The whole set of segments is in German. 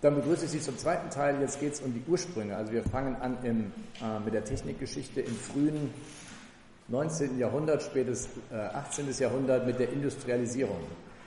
Dann begrüße ich Sie zum zweiten Teil. Jetzt geht es um die Ursprünge. Also wir fangen an mit der Technikgeschichte im frühen 19. Jahrhundert, spätes 18. Jahrhundert mit der Industrialisierung.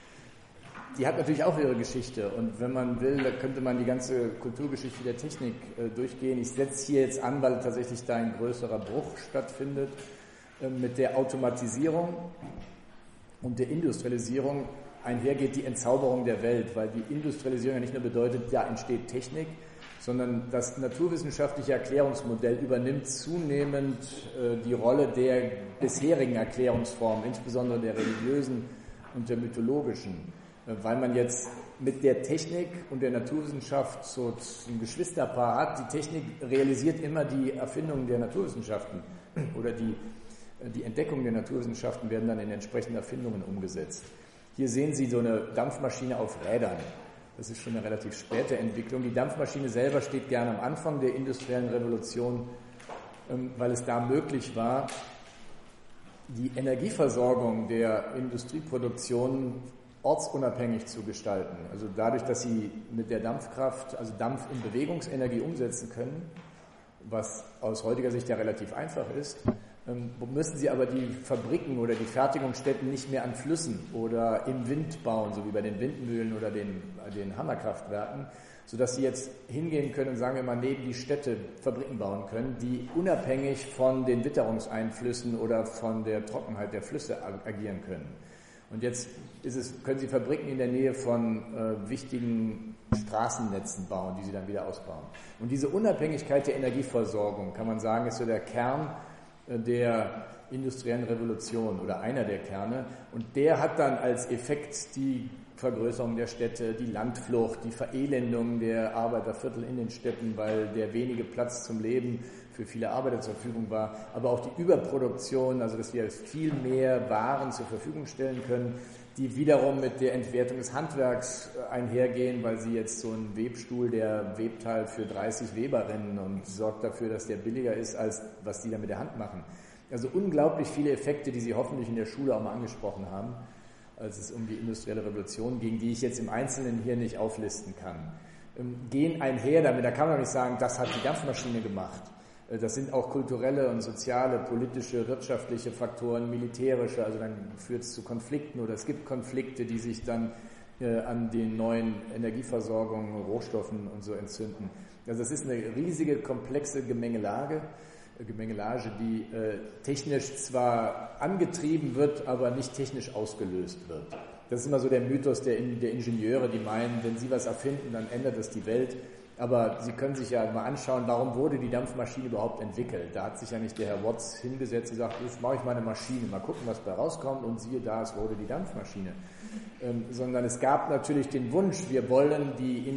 Die hat natürlich auch ihre Geschichte und wenn man will, da könnte man die ganze Kulturgeschichte der Technik durchgehen. Ich setze hier jetzt an, weil tatsächlich da ein größerer Bruch stattfindet mit der Automatisierung und der Industrialisierung. Einhergeht die Entzauberung der Welt, weil die Industrialisierung ja nicht nur bedeutet, da entsteht Technik, sondern das naturwissenschaftliche Erklärungsmodell übernimmt zunehmend die Rolle der bisherigen Erklärungsformen, insbesondere der religiösen und der mythologischen, weil man jetzt mit der Technik und der Naturwissenschaft so ein Geschwisterpaar hat. Die Technik realisiert immer die Erfindungen der Naturwissenschaften oder die Entdeckungen der Naturwissenschaften werden dann in entsprechende Erfindungen umgesetzt. Hier sehen Sie so eine Dampfmaschine auf Rädern. Das ist schon eine relativ späte Entwicklung. Die Dampfmaschine selber steht gerne am Anfang der industriellen Revolution, weil es da möglich war, die Energieversorgung der Industrieproduktion ortsunabhängig zu gestalten. Also dadurch, dass Sie mit der Dampfkraft, also Dampf in Bewegungsenergie umsetzen können, was aus heutiger Sicht ja relativ einfach ist, müssen Sie aber die Fabriken oder die Fertigungsstätten nicht mehr an Flüssen oder im Wind bauen, so wie bei den Windmühlen oder den Hammerkraftwerken, sodass Sie jetzt hingehen können und sagen wir mal neben die Städte Fabriken bauen können, die unabhängig von den Witterungseinflüssen oder von der Trockenheit der Flüsse agieren können. Und jetzt können Sie Fabriken in der Nähe von wichtigen Straßennetzen bauen, die Sie dann wieder ausbauen. Und diese Unabhängigkeit der Energieversorgung, kann man sagen, ist so der Kern der industriellen Revolution oder einer der Kerne. Und der hat dann als Effekt die Vergrößerung der Städte, die Landflucht, die Verelendung der Arbeiterviertel in den Städten, weil der wenige Platz zum Leben für viele Arbeiter zur Verfügung war, aber auch die Überproduktion, also dass wir viel mehr Waren zur Verfügung stellen können, die wiederum mit der Entwertung des Handwerks einhergehen, weil sie jetzt so einen Webstuhl, der webt halt für 30 Weberinnen und sorgt dafür, dass der billiger ist, als was die da mit der Hand machen. Also unglaublich viele Effekte, die Sie hoffentlich in der Schule auch mal angesprochen haben, als es um die industrielle Revolution ging, die ich jetzt im Einzelnen hier nicht auflisten kann, gehen einher damit. Da kann man nicht sagen, das hat die Dampfmaschine gemacht. Das sind auch kulturelle und soziale, politische, wirtschaftliche Faktoren, militärische, also dann führt es zu Konflikten oder es gibt Konflikte, die sich dann an den neuen Energieversorgungen, Rohstoffen und so entzünden. Also das ist eine riesige, komplexe Gemengelage, die technisch zwar angetrieben wird, aber nicht technisch ausgelöst wird. Das ist immer so der Mythos der Ingenieure, die meinen, wenn sie was erfinden, dann ändert es die Welt. Aber Sie können sich ja mal anschauen, warum wurde die Dampfmaschine überhaupt entwickelt? Da hat sich ja nicht der Herr Watts hingesetzt und gesagt, jetzt mache ich mal eine Maschine, mal gucken, was da rauskommt und siehe da, es wurde die Dampfmaschine. Sondern es gab natürlich den Wunsch, wir wollen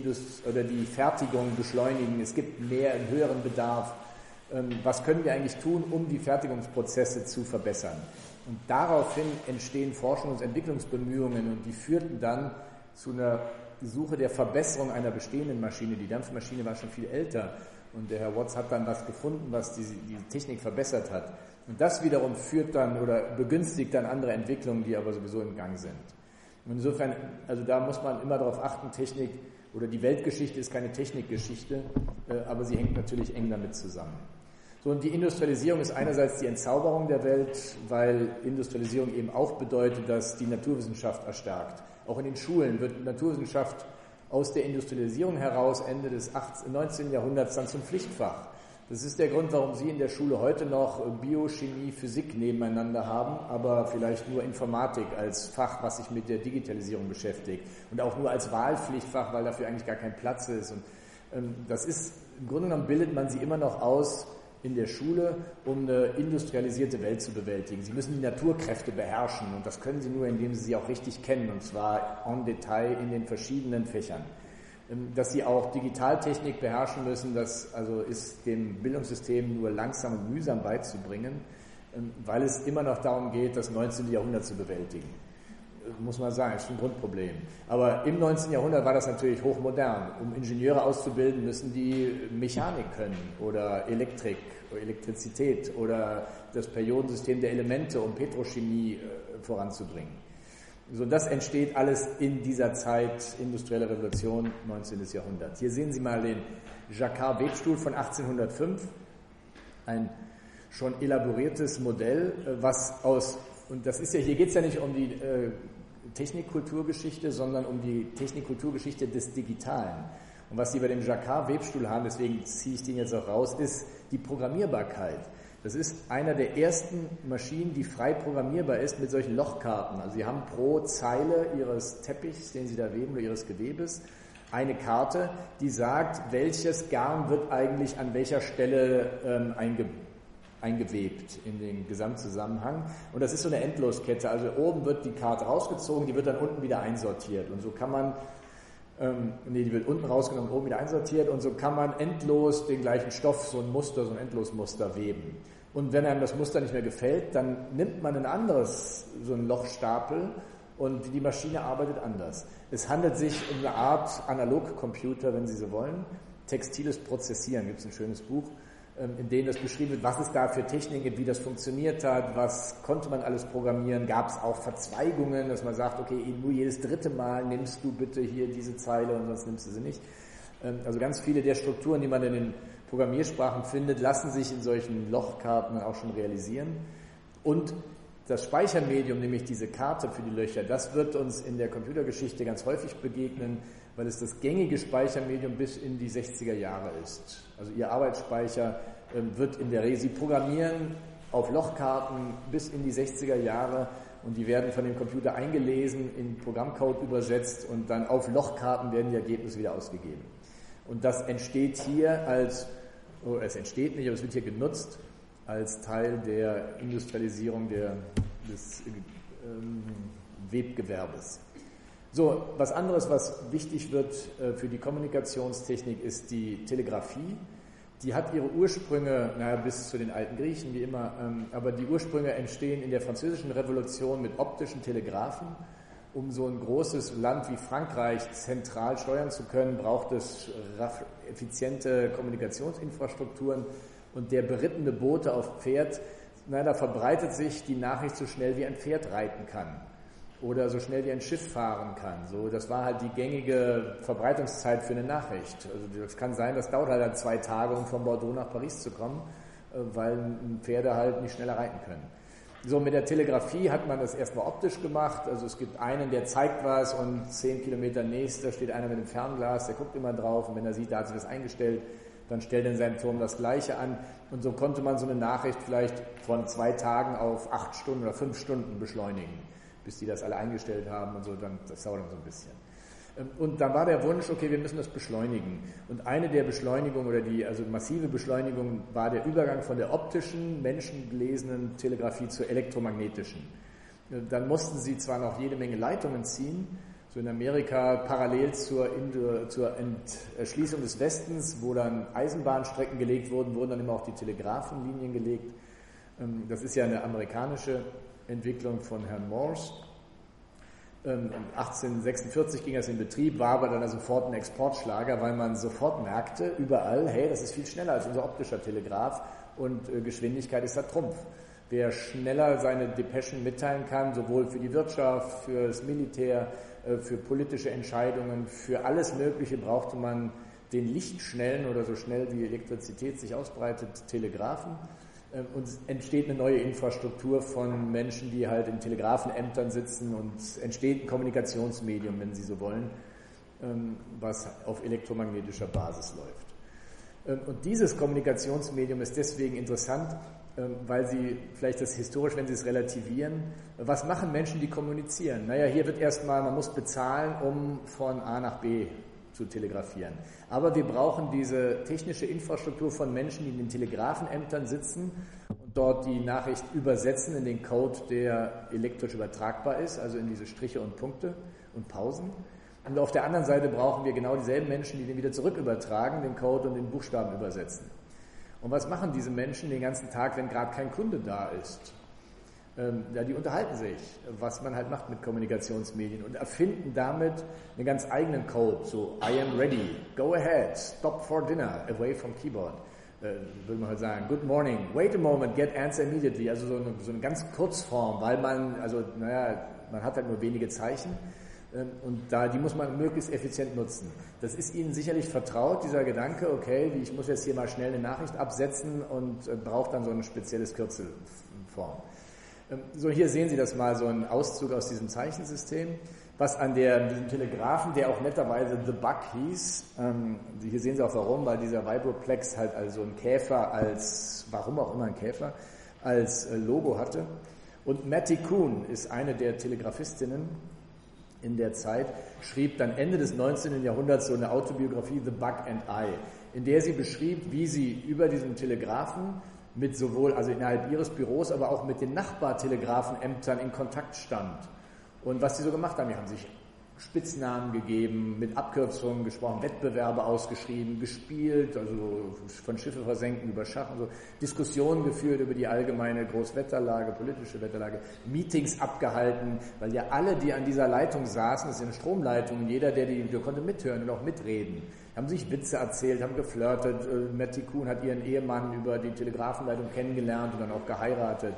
die Fertigung beschleunigen, es gibt einen höheren Bedarf. Was können wir eigentlich tun, um die Fertigungsprozesse zu verbessern? Und daraufhin entstehen Forschungs- und Entwicklungsbemühungen und die führten dann zu einer Suche der Verbesserung einer bestehenden Maschine. Die Dampfmaschine war schon viel älter und der Herr Watts hat dann was gefunden, was die Technik verbessert hat. Und das wiederum führt dann oder begünstigt dann andere Entwicklungen, die aber sowieso im Gang sind. Und insofern, also da muss man immer darauf achten, Technik oder die Weltgeschichte ist keine Technikgeschichte, aber sie hängt natürlich eng damit zusammen. So, und die Industrialisierung ist einerseits die Entzauberung der Welt, weil Industrialisierung eben auch bedeutet, dass die Naturwissenschaft erstarkt. Auch in den Schulen wird Naturwissenschaft aus der Industrialisierung heraus Ende des 19. Jahrhunderts dann zum Pflichtfach. Das ist der Grund, warum Sie in der Schule heute noch Bio, Chemie, Physik nebeneinander haben, aber vielleicht nur Informatik als Fach, was sich mit der Digitalisierung beschäftigt und auch nur als Wahlpflichtfach, weil dafür eigentlich gar kein Platz ist. Und das ist, im Grunde genommen bildet man sie immer noch aus in der Schule, um eine industrialisierte Welt zu bewältigen. Sie müssen die Naturkräfte beherrschen und das können Sie nur, indem Sie sie auch richtig kennen und zwar en Detail in den verschiedenen Fächern. Dass Sie auch Digitaltechnik beherrschen müssen, das also ist dem Bildungssystem nur langsam und mühsam beizubringen, weil es immer noch darum geht, das 19. Jahrhundert zu bewältigen. Muss man sagen, ist ein Grundproblem. Aber im 19. Jahrhundert war das natürlich hochmodern. Um Ingenieure auszubilden, müssen die Mechanik können oder Elektrik, oder Elektrizität oder das Periodensystem der Elemente, um Petrochemie voranzubringen. So, das entsteht alles in dieser Zeit, industrielle Revolution, 19. Jahrhundert. Hier sehen Sie mal den Jacquard-Webstuhl von 1805, ein schon elaboriertes Modell, und das ist ja, hier geht es ja nicht um die Technikkulturgeschichte, sondern um die Technikkulturgeschichte des Digitalen. Und was Sie bei dem Jacquard-Webstuhl haben, deswegen ziehe ich den jetzt auch raus, ist die Programmierbarkeit. Das ist einer der ersten Maschinen, die frei programmierbar ist mit solchen Lochkarten. Also Sie haben pro Zeile Ihres Teppichs, den Sie da weben, oder Ihres Gewebes, eine Karte, die sagt, welches Garn wird eigentlich an welcher Stelle eingewebt in den Gesamtzusammenhang. Und das ist so eine Endloskette. Also oben wird die Karte rausgezogen, die wird dann unten wieder einsortiert. Und so kann man die wird unten rausgenommen, oben wieder einsortiert und so kann man endlos den gleichen Stoff, so ein Muster, so ein Endlosmuster weben. Und wenn einem das Muster nicht mehr gefällt, dann nimmt man ein anderes, so einen Lochstapel und die Maschine arbeitet anders. Es handelt sich um eine Art Analogcomputer, wenn Sie so wollen. Textiles Prozessieren, gibt es ein schönes Buch, in dem das beschrieben wird, was es da für Techniken gibt, wie das funktioniert hat, was konnte man alles programmieren, gab es auch Verzweigungen, dass man sagt, okay, nur jedes dritte Mal nimmst du bitte hier diese Zeile und sonst nimmst du sie nicht. Also ganz viele der Strukturen, die man in den Programmiersprachen findet, lassen sich in solchen Lochkarten auch schon realisieren. Und das Speichermedium, nämlich diese Karte für die Löcher, das wird uns in der Computergeschichte ganz häufig begegnen, weil es das gängige Speichermedium bis in die 60er Jahre ist. Also Ihr Arbeitsspeicher wird in der Regel, Sie programmieren auf Lochkarten bis in die 60er Jahre und die werden von dem Computer eingelesen, in Programmcode übersetzt und dann auf Lochkarten werden die Ergebnisse wieder ausgegeben. Und das entsteht hier es entsteht nicht, aber es wird hier genutzt als Teil der Industrialisierung des Webgewerbes. So, was anderes, was wichtig wird für die Kommunikationstechnik, ist die Telegrafie. Die hat ihre Ursprünge, bis zu den alten Griechen, wie immer, aber die Ursprünge entstehen in der Französischen Revolution mit optischen Telegraphen. Um so ein großes Land wie Frankreich zentral steuern zu können, braucht es effiziente Kommunikationsinfrastrukturen und der berittene Bote auf Pferd, da verbreitet sich die Nachricht so schnell wie ein Pferd reiten kann. Oder so schnell wie ein Schiff fahren kann. So, das war halt die gängige Verbreitungszeit für eine Nachricht. Also das kann sein, das dauert halt dann 2 Tage, um von Bordeaux nach Paris zu kommen, weil Pferde halt nicht schneller reiten können. So, mit der Telegrafie hat man das erstmal optisch gemacht. Also es gibt einen, der zeigt was und 10 Kilometer nächster steht einer mit einem Fernglas, der guckt immer drauf und wenn er sieht, da hat sich das eingestellt, dann stellt er in seinem Turm das Gleiche an. Und so konnte man so eine Nachricht vielleicht von 2 Tagen auf 8 Stunden oder 5 Stunden beschleunigen, bis die das alle eingestellt haben und so, das dauert dann so ein bisschen. Und dann war der Wunsch, okay, wir müssen das beschleunigen. Und eine der Beschleunigungen oder also massive Beschleunigung war der Übergang von der optischen, menschengelesenen Telegrafie zur elektromagnetischen. Dann mussten sie zwar noch jede Menge Leitungen ziehen, so in Amerika parallel zur Erschließung des Westens, wo dann Eisenbahnstrecken gelegt wurden, wurden dann immer auch die Telegrafenlinien gelegt. Das ist ja eine amerikanische Entwicklung von Herrn Morse. 1846 ging das in Betrieb, war aber dann sofort ein Exportschlager, weil man sofort merkte, überall, hey, das ist viel schneller als unser optischer Telegraph und Geschwindigkeit ist da Trumpf. Wer schneller seine Depeschen mitteilen kann, sowohl für die Wirtschaft, für das Militär, für politische Entscheidungen, für alles Mögliche brauchte man den lichtschnellen oder so schnell wie Elektrizität sich ausbreitet, Telegraphen. Und es entsteht eine neue Infrastruktur von Menschen, die halt in Telegrafenämtern sitzen und es entsteht ein Kommunikationsmedium, wenn Sie so wollen, was auf elektromagnetischer Basis läuft. Und dieses Kommunikationsmedium ist deswegen interessant, weil Sie vielleicht das historisch, wenn Sie es relativieren, was machen Menschen, die kommunizieren? Naja, hier wird erstmal, man muss bezahlen, um von A nach B zu telegrafieren. Aber wir brauchen diese technische Infrastruktur von Menschen, die in den Telegrafenämtern sitzen und dort die Nachricht übersetzen in den Code, der elektrisch übertragbar ist, also in diese Striche und Punkte und Pausen. Und auf der anderen Seite brauchen wir genau dieselben Menschen, die den wieder zurück übertragen, den Code und den Buchstaben übersetzen. Und was machen diese Menschen den ganzen Tag, wenn gerade kein Kunde da ist? Ja, die unterhalten sich, was man halt macht mit Kommunikationsmedien und erfinden damit einen ganz eigenen Code, so I am ready, go ahead, stop for dinner, away from keyboard, würde man halt sagen, good morning, wait a moment, get answer immediately, also so eine ganz Kurzform, weil man, man hat halt nur wenige Zeichen und die muss man möglichst effizient nutzen. Das ist Ihnen sicherlich vertraut, dieser Gedanke, okay, ich muss jetzt hier mal schnell eine Nachricht absetzen und brauche dann so ein spezielles Kürzelform. So, hier sehen Sie das mal, so ein Auszug aus diesem Zeichensystem, was an diesem Telegraphen, der auch netterweise The Bug hieß, hier sehen Sie auch warum, weil dieser Vibroplex halt also ein Käfer warum auch immer ein Käfer, als Logo hatte. Und Mattie Kuhn ist eine der Telegraphistinnen in der Zeit, schrieb dann Ende des 19. Jahrhunderts so eine Autobiografie, The Bug and I, in der sie beschrieb, wie sie über diesen Telegraphen mit sowohl, also innerhalb ihres Büros, aber auch mit den Nachbartelegrafenämtern in Kontakt stand. Und was die so gemacht haben, die haben sich Spitznamen gegeben, mit Abkürzungen gesprochen, Wettbewerbe ausgeschrieben, gespielt, also von Schiffe versenken über Schach und so, Diskussionen geführt über die allgemeine Großwetterlage, politische Wetterlage, Meetings abgehalten, weil ja alle, die an dieser Leitung saßen, das ist eine Stromleitung, jeder, der konnte mithören und auch mitreden, haben sich Witze erzählt, haben geflirtet, Mattie Kuhn hat ihren Ehemann über die Telegrafenleitung kennengelernt und dann auch geheiratet.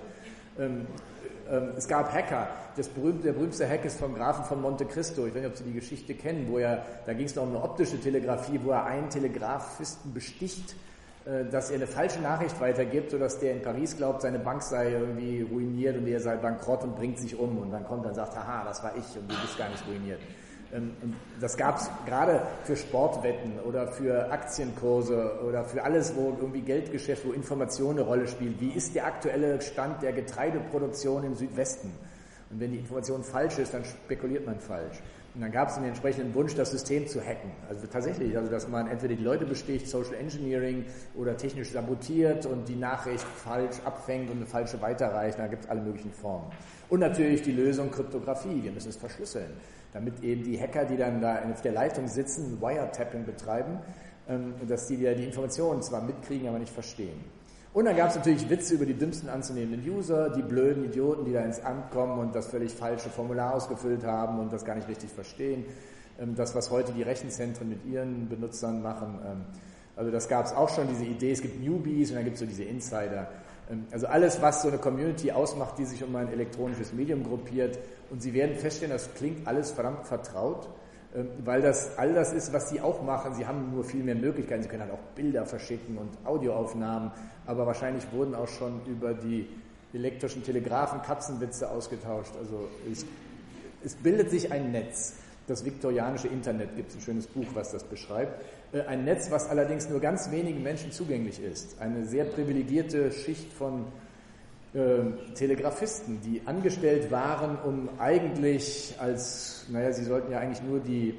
Es gab Hacker. Der berühmteste Hack ist vom Grafen von Monte Cristo. Ich weiß nicht, ob Sie die Geschichte kennen, da ging es noch um eine optische Telegrafie, wo er einen Telegraphisten besticht, dass er eine falsche Nachricht weitergibt, sodass der in Paris glaubt, seine Bank sei irgendwie ruiniert und er sei bankrott und bringt sich um. Und dann kommt er und sagt, haha, das war ich und du bist gar nicht ruiniert. Und das gab es gerade für Sportwetten oder für Aktienkurse oder für alles, wo irgendwie Geldgeschäft, wo Information eine Rolle spielt. Wie ist der aktuelle Stand der Getreideproduktion im Südwesten? Und wenn die Information falsch ist, dann spekuliert man falsch. Und dann gab es den entsprechenden Wunsch, das System zu hacken. Also tatsächlich, dass man entweder die Leute besticht, Social Engineering oder technisch sabotiert und die Nachricht falsch abfängt und eine falsche weiterreicht. Da gibt es alle möglichen Formen. Und natürlich die Lösung Kryptographie. Wir müssen es verschlüsseln, damit eben die Hacker, die dann da auf der Leitung sitzen, Wiretapping betreiben, dass die die Informationen zwar mitkriegen, aber nicht verstehen. Und dann gab es natürlich Witze über die dümmsten anzunehmenden User, die blöden Idioten, die da ins Amt kommen und das völlig falsche Formular ausgefüllt haben und das gar nicht richtig verstehen. Das, was heute die Rechenzentren mit ihren Benutzern machen. Also das gab es auch schon, diese Idee, es gibt Newbies und dann gibt es so diese Insider. Also alles, was so eine Community ausmacht, die sich um ein elektronisches Medium gruppiert. Und Sie werden feststellen, das klingt alles verdammt vertraut, weil das all das ist, was Sie auch machen. Sie haben nur viel mehr Möglichkeiten. Sie können halt auch Bilder verschicken und Audioaufnahmen, aber wahrscheinlich wurden auch schon über die elektrischen Telegraphen Katzenwitze ausgetauscht. Also es bildet sich ein Netz. Das viktorianische Internet, gibt es ein schönes Buch, was das beschreibt. Ein Netz, was allerdings nur ganz wenigen Menschen zugänglich ist. Eine sehr privilegierte Schicht von Telegraphisten, die angestellt waren, um eigentlich sie sollten ja eigentlich nur die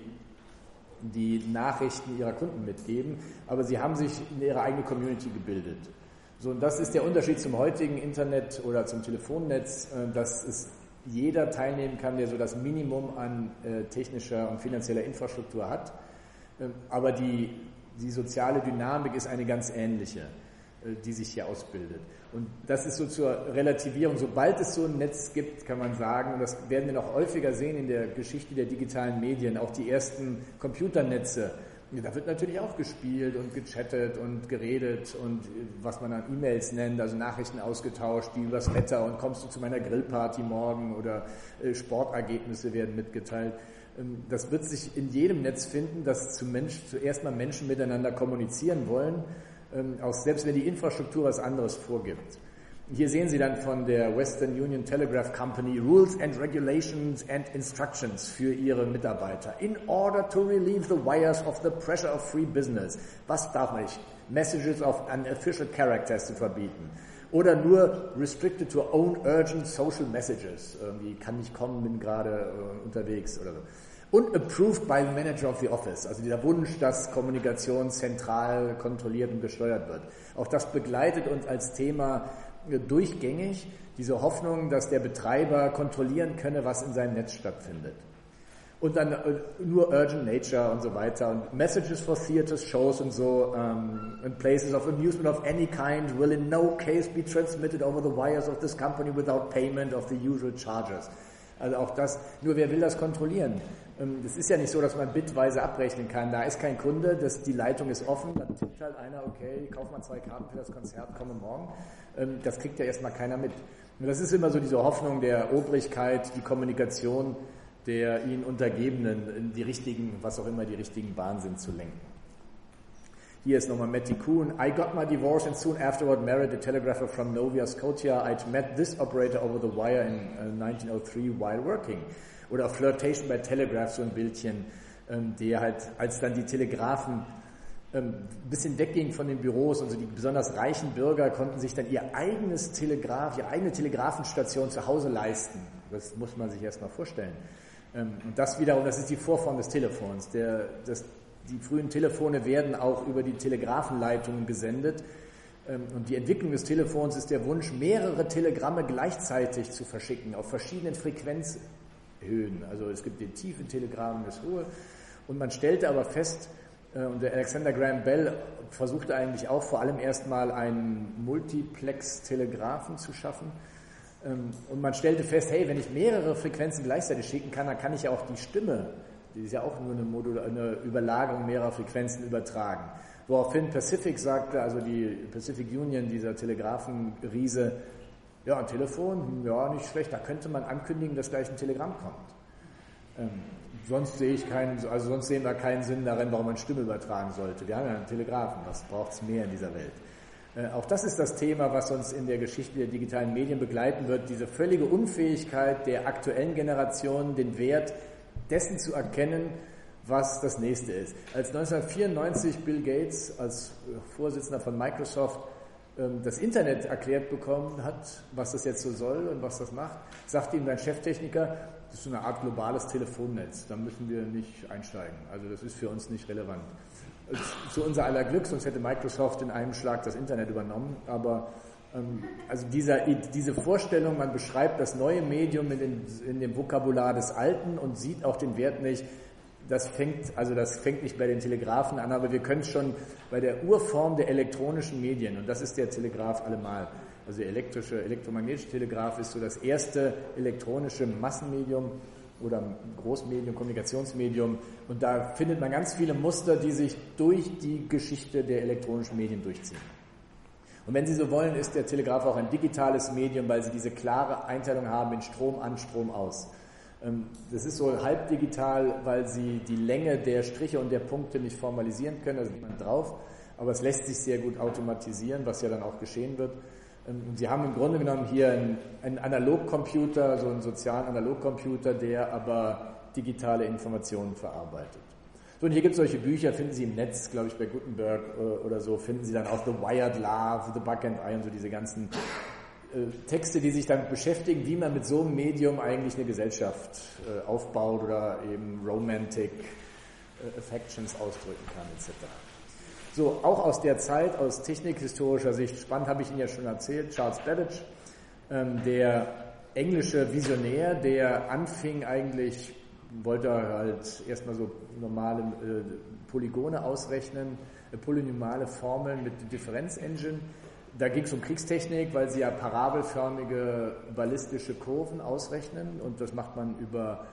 Nachrichten ihrer Kunden mitgeben, aber sie haben sich in ihre eigene Community gebildet. So, und das ist der Unterschied zum heutigen Internet oder zum Telefonnetz, dass es jeder teilnehmen kann, der so das Minimum an technischer und finanzieller Infrastruktur hat. Aber die soziale Dynamik ist eine ganz ähnliche, die sich hier ausbildet. Und das ist so zur Relativierung. Sobald es so ein Netz gibt, kann man sagen, und das werden wir noch häufiger sehen in der Geschichte der digitalen Medien, auch die ersten Computernetze, da wird natürlich auch gespielt und gechattet und geredet und was man dann E-Mails nennt, also Nachrichten ausgetauscht, die übers Wetter und kommst du zu meiner Grillparty morgen oder Sportergebnisse werden mitgeteilt. Das wird sich in jedem Netz finden, dass zuerst mal Menschen miteinander kommunizieren wollen, auch selbst wenn die Infrastruktur was anderes vorgibt. Hier sehen Sie dann von der Western Union Telegraph Company Rules and Regulations and Instructions für ihre Mitarbeiter. In order to relieve the wires of the pressure of free business. Was darf man nicht? Messages of unofficial characters zu verbieten. Oder nur restricted to own urgent social messages. Irgendwie kann nicht kommen, bin gerade unterwegs oder so. Und approved by the manager of the office. Also dieser Wunsch, dass Kommunikation zentral kontrolliert und gesteuert wird. Auch das begleitet uns als Thema durchgängig, diese Hoffnung, dass der Betreiber kontrollieren könne, was in seinem Netz stattfindet. Und dann nur urgent nature und so weiter und messages for theaters, shows und so and places of amusement of any kind will in no case be transmitted over the wires of this company without payment of the usual charges. Also auch das, nur wer will das kontrollieren? Das ist ja nicht so, dass man bitweise abrechnen kann. Da ist kein Kunde, die Leitung ist offen, dann tippt halt einer, okay, kauf mal 2 Karten für das Konzert, komme morgen. Das kriegt ja erstmal keiner mit. Und das ist immer so diese Hoffnung der Obrigkeit, die Kommunikation der ihnen Untergebenen in die richtigen, was auch immer die richtigen Bahnen sind, zu lenken. Hier ist nochmal Matty Kuhn. I got my divorce and soon afterward married a telegrapher from Nova Scotia. I'd met this operator over the wire in 1903 while working. Oder Flirtation by Telegraph, so ein Bildchen, der halt, als dann die Telegrafen ein bisschen wegging von den Büros und so die besonders reichen Bürger konnten sich dann ihre eigene Telegrafenstation zu Hause leisten. Das muss man sich erstmal vorstellen. Und das wiederum, das ist die Vorform des Telefons. Die frühen Telefone werden auch über die Telegrafenleitungen gesendet. Und die Entwicklung des Telefons ist der Wunsch, mehrere Telegramme gleichzeitig zu verschicken, auf verschiedenen Frequenzhöhen. Also es gibt den tiefen Telegramm, das hohe. Und man stellte aber fest, und der Alexander Graham Bell versuchte eigentlich auch vor allem erstmal einen Multiplex-Telegraphen zu schaffen. Und man stellte fest, hey, wenn ich mehrere Frequenzen gleichzeitig schicken kann, dann kann ich ja auch die Stimme, die ist ja auch nur eine Überlagerung mehrerer Frequenzen, übertragen. Woraufhin Pacific sagte, also die Pacific Union, dieser Telegrafenriese, ja, ein Telefon, ja, nicht schlecht, da könnte man ankündigen, dass gleich ein Telegramm kommt. Sonst sehen wir keinen Sinn darin, warum man Stimme übertragen sollte. Wir haben ja einen Telegrafen, was braucht es mehr in dieser Welt? Auch das ist das Thema, was uns in der Geschichte der digitalen Medien begleiten wird, diese völlige Unfähigkeit der aktuellen Generation, den Wert dessen zu erkennen, was das nächste ist. Als 1994 Bill Gates als Vorsitzender von Microsoft das Internet erklärt bekommen hat, was das jetzt so soll und was das macht, sagte ihm sein Cheftechniker, das ist so eine Art globales Telefonnetz, da müssen wir nicht einsteigen, also das ist für uns nicht relevant. Zu unser aller Glück, sonst hätte Microsoft in einem Schlag das Internet übernommen, aber also diese Vorstellung, man beschreibt das neue Medium in dem Vokabular des Alten und sieht auch den Wert nicht, das fängt nicht bei den Telegrafen an, aber wir können es schon bei der Urform der elektronischen Medien, und das ist der Telegraph allemal. Also der elektromagnetische Telegraph ist so das erste elektronische Massenmedium oder Großmedium, Kommunikationsmedium, und da findet man ganz viele Muster, die sich durch die Geschichte der elektronischen Medien durchziehen. Und wenn Sie so wollen, ist der Telegraph auch ein digitales Medium, weil Sie diese klare Einteilung haben in Strom an, Strom aus. Das ist so halbdigital, weil Sie die Länge der Striche und der Punkte nicht formalisieren können, da ist niemand drauf, aber es lässt sich sehr gut automatisieren, was ja dann auch geschehen wird. Und Sie haben im Grunde genommen hier einen Analogcomputer, so einen sozialen Analogcomputer, der aber digitale Informationen verarbeitet. So, und hier gibt es solche Bücher, finden Sie im Netz, glaube ich, bei Gutenberg oder so, finden Sie dann auch The Wired Love, The Bug and I und so diese ganzen Texte, die sich damit beschäftigen, wie man mit so einem Medium eigentlich eine Gesellschaft aufbaut oder eben Romantic Affections ausdrücken kann, etc. So, auch aus der Zeit, aus technikhistorischer Sicht, spannend habe ich Ihnen ja schon erzählt, Charles Babbage, der englische Visionär, der anfing eigentlich, wollte halt erstmal so normale Polygone ausrechnen, polynomale Formeln mit Differenzengine. Da ging es um Kriegstechnik, weil sie ja parabelförmige ballistische Kurven ausrechnen, und das macht man über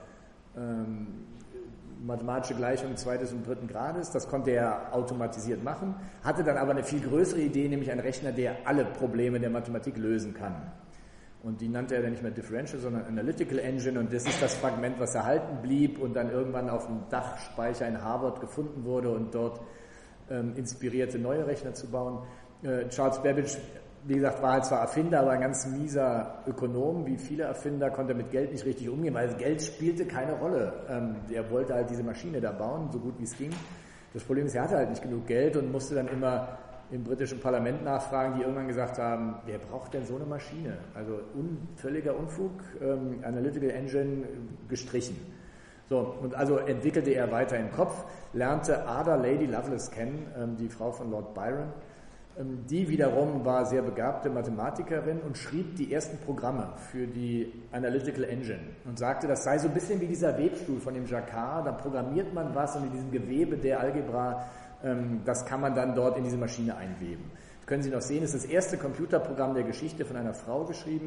mathematische Gleichungen 2. und 3. Grades. Das konnte er automatisiert machen, hatte dann aber eine viel größere Idee, nämlich einen Rechner, der alle Probleme der Mathematik lösen kann. Und die nannte er dann nicht mehr Differential, sondern Analytical Engine, und das ist das Fragment, was erhalten blieb und dann irgendwann auf dem Dachspeicher in Harvard gefunden wurde und dort inspirierte, neue Rechner zu bauen. Charles Babbage, wie gesagt, war halt zwar Erfinder, aber ein ganz mieser Ökonom, wie viele Erfinder, konnte mit Geld nicht richtig umgehen, weil Geld spielte keine Rolle. Er wollte halt diese Maschine da bauen, so gut wie es ging. Das Problem ist, er hatte halt nicht genug Geld und musste dann immer im britischen Parlament nachfragen, die irgendwann gesagt haben, wer braucht denn so eine Maschine? Also völliger Unfug, Analytical Engine gestrichen. So, und also entwickelte er weiter im Kopf, lernte Ada Lady Lovelace kennen, die Frau von Lord Byron. Die wiederum war sehr begabte Mathematikerin und schrieb die ersten Programme für die Analytical Engine und sagte, das sei so ein bisschen wie dieser Webstuhl von dem Jacquard, da programmiert man was und in diesem Gewebe der Algebra, das kann man dann dort in diese Maschine einweben. Das können Sie noch sehen, das ist das erste Computerprogramm der Geschichte von einer Frau geschrieben.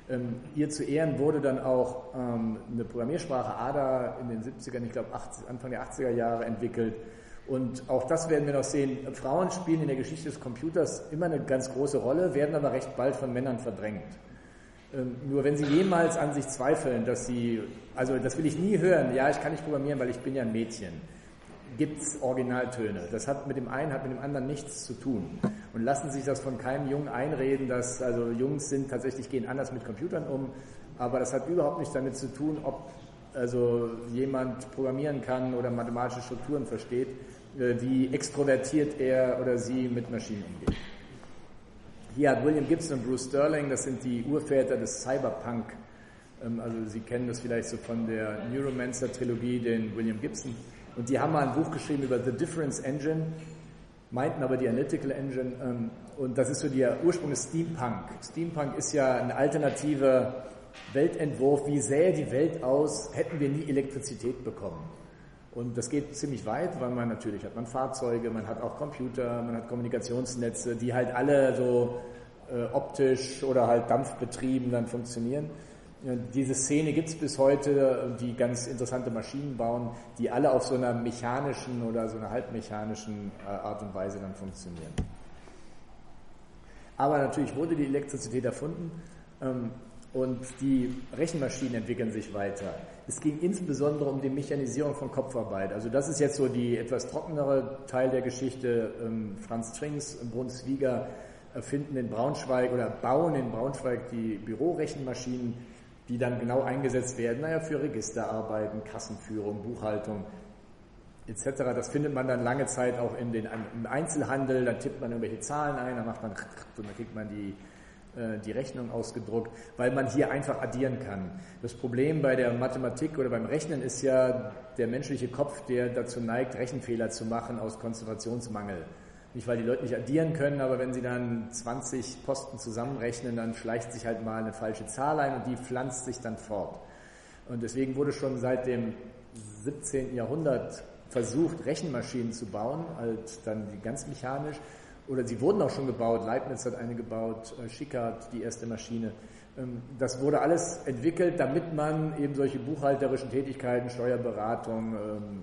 Ihr zu Ehren wurde dann auch eine Programmiersprache Ada in den 70ern, ich glaube Anfang der 80er Jahre entwickelt. Und auch das werden wir noch sehen. Frauen spielen in der Geschichte des Computers immer eine ganz große Rolle, werden aber recht bald von Männern verdrängt. Nur wenn sie jemals an sich zweifeln, dass sie, also das will ich nie hören, ja, ich kann nicht programmieren, weil ich bin ja ein Mädchen, gibt es Originaltöne. Das hat mit dem einen, hat mit dem anderen nichts zu tun. Und lassen sich das von keinem Jungen einreden, dass, also Jungs gehen anders mit Computern um, aber das hat überhaupt nichts damit zu tun, ob also jemand programmieren kann oder mathematische Strukturen versteht, wie extrovertiert er oder sie mit Maschinen umgeht. Hier hat William Gibson und Bruce Sterling, das sind die Urväter des Cyberpunk, also Sie kennen das vielleicht so von der Neuromancer-Trilogie, den William Gibson, und die haben mal ein Buch geschrieben über The Difference Engine, meinten aber die Analytical Engine, und das ist so der Ursprung des Steampunk. Steampunk ist ja ein alternativer Weltentwurf, wie sähe die Welt aus, hätten wir nie Elektrizität bekommen. Und das geht ziemlich weit, weil man natürlich hat Fahrzeuge, man hat auch Computer, man hat Kommunikationsnetze, die halt alle so optisch oder halt dampfbetrieben dann funktionieren. Diese Szene gibt es bis heute, die ganz interessante Maschinen bauen, die alle auf so einer mechanischen oder so einer halbmechanischen Art und Weise dann funktionieren. Aber natürlich wurde die Elektrizität erfunden und die Rechenmaschinen entwickeln sich weiter. Es ging insbesondere um die Mechanisierung von Kopfarbeit. Also das ist jetzt so die etwas trockenere Teil der Geschichte. Franz Trinks und Brunswiga erfinden in Braunschweig oder bauen in Braunschweig die Bürorechenmaschinen, die dann genau eingesetzt werden, für Registerarbeiten, Kassenführung, Buchhaltung etc. Das findet man dann lange Zeit auch im Einzelhandel, dann tippt man irgendwelche Zahlen ein, dann macht man und dann kriegt man die Rechnung ausgedruckt, weil man hier einfach addieren kann. Das Problem bei der Mathematik oder beim Rechnen ist ja der menschliche Kopf, der dazu neigt, Rechenfehler zu machen aus Konzentrationsmangel. Nicht, weil die Leute nicht addieren können, aber wenn sie dann 20 Posten zusammenrechnen, dann schleicht sich halt mal eine falsche Zahl ein und die pflanzt sich dann fort. Und deswegen wurde schon seit dem 17. Jahrhundert versucht, Rechenmaschinen zu bauen, halt dann ganz mechanisch. Oder sie wurden auch schon gebaut, Leibniz hat eine gebaut, Schickard die erste Maschine. Das wurde alles entwickelt, damit man eben solche buchhalterischen Tätigkeiten, Steuerberatung,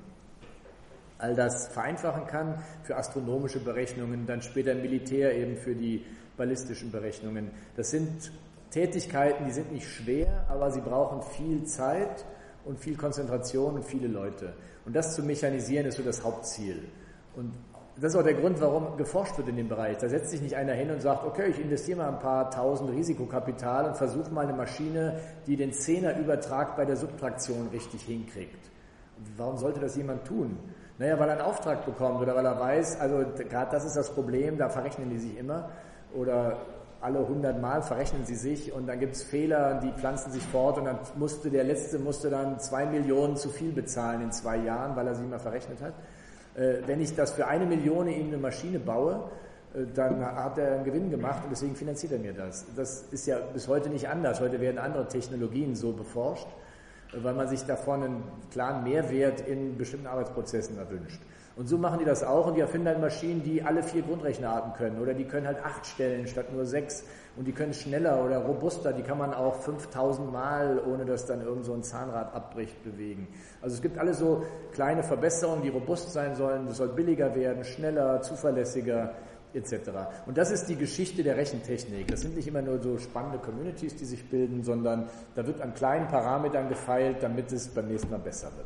all das vereinfachen kann für astronomische Berechnungen, dann später im Militär eben für die ballistischen Berechnungen. Das sind Tätigkeiten, die sind nicht schwer, aber sie brauchen viel Zeit und viel Konzentration und viele Leute. Und das zu mechanisieren ist so das Hauptziel. Und das ist auch der Grund, warum geforscht wird in dem Bereich. Da setzt sich nicht einer hin und sagt, okay, ich investiere mal ein paar tausend Risikokapital und versuche mal eine Maschine, die den Zehnerübertrag bei der Subtraktion richtig hinkriegt. Warum sollte das jemand tun? Naja, weil er einen Auftrag bekommt oder weil er weiß, also gerade das ist das Problem, da verrechnen die sich immer oder alle 100 Mal verrechnen sie sich und dann gibt es Fehler, die pflanzen sich fort und dann der Letzte musste dann 2 Millionen zu viel bezahlen in 2 Jahren, weil er sie immer verrechnet hat. Wenn ich das für 1 Million in eine Maschine baue, dann hat er einen Gewinn gemacht und deswegen finanziert er mir das. Das ist ja bis heute nicht anders. Heute werden andere Technologien so beforscht, weil man sich davon einen klaren Mehrwert in bestimmten Arbeitsprozessen erwünscht. Und so machen die das auch und die erfinden halt Maschinen, die alle 4 Grundrechenarten können oder die können halt 8 stellen statt nur 6 und die können schneller oder robuster, die kann man auch 5000 Mal, ohne dass dann irgend so ein Zahnrad abbricht, bewegen. Also es gibt alle so kleine Verbesserungen, die robust sein sollen, das soll billiger werden, schneller, zuverlässiger etc. Und das ist die Geschichte der Rechentechnik. Das sind nicht immer nur so spannende Communities, die sich bilden, sondern da wird an kleinen Parametern gefeilt, damit es beim nächsten Mal besser wird.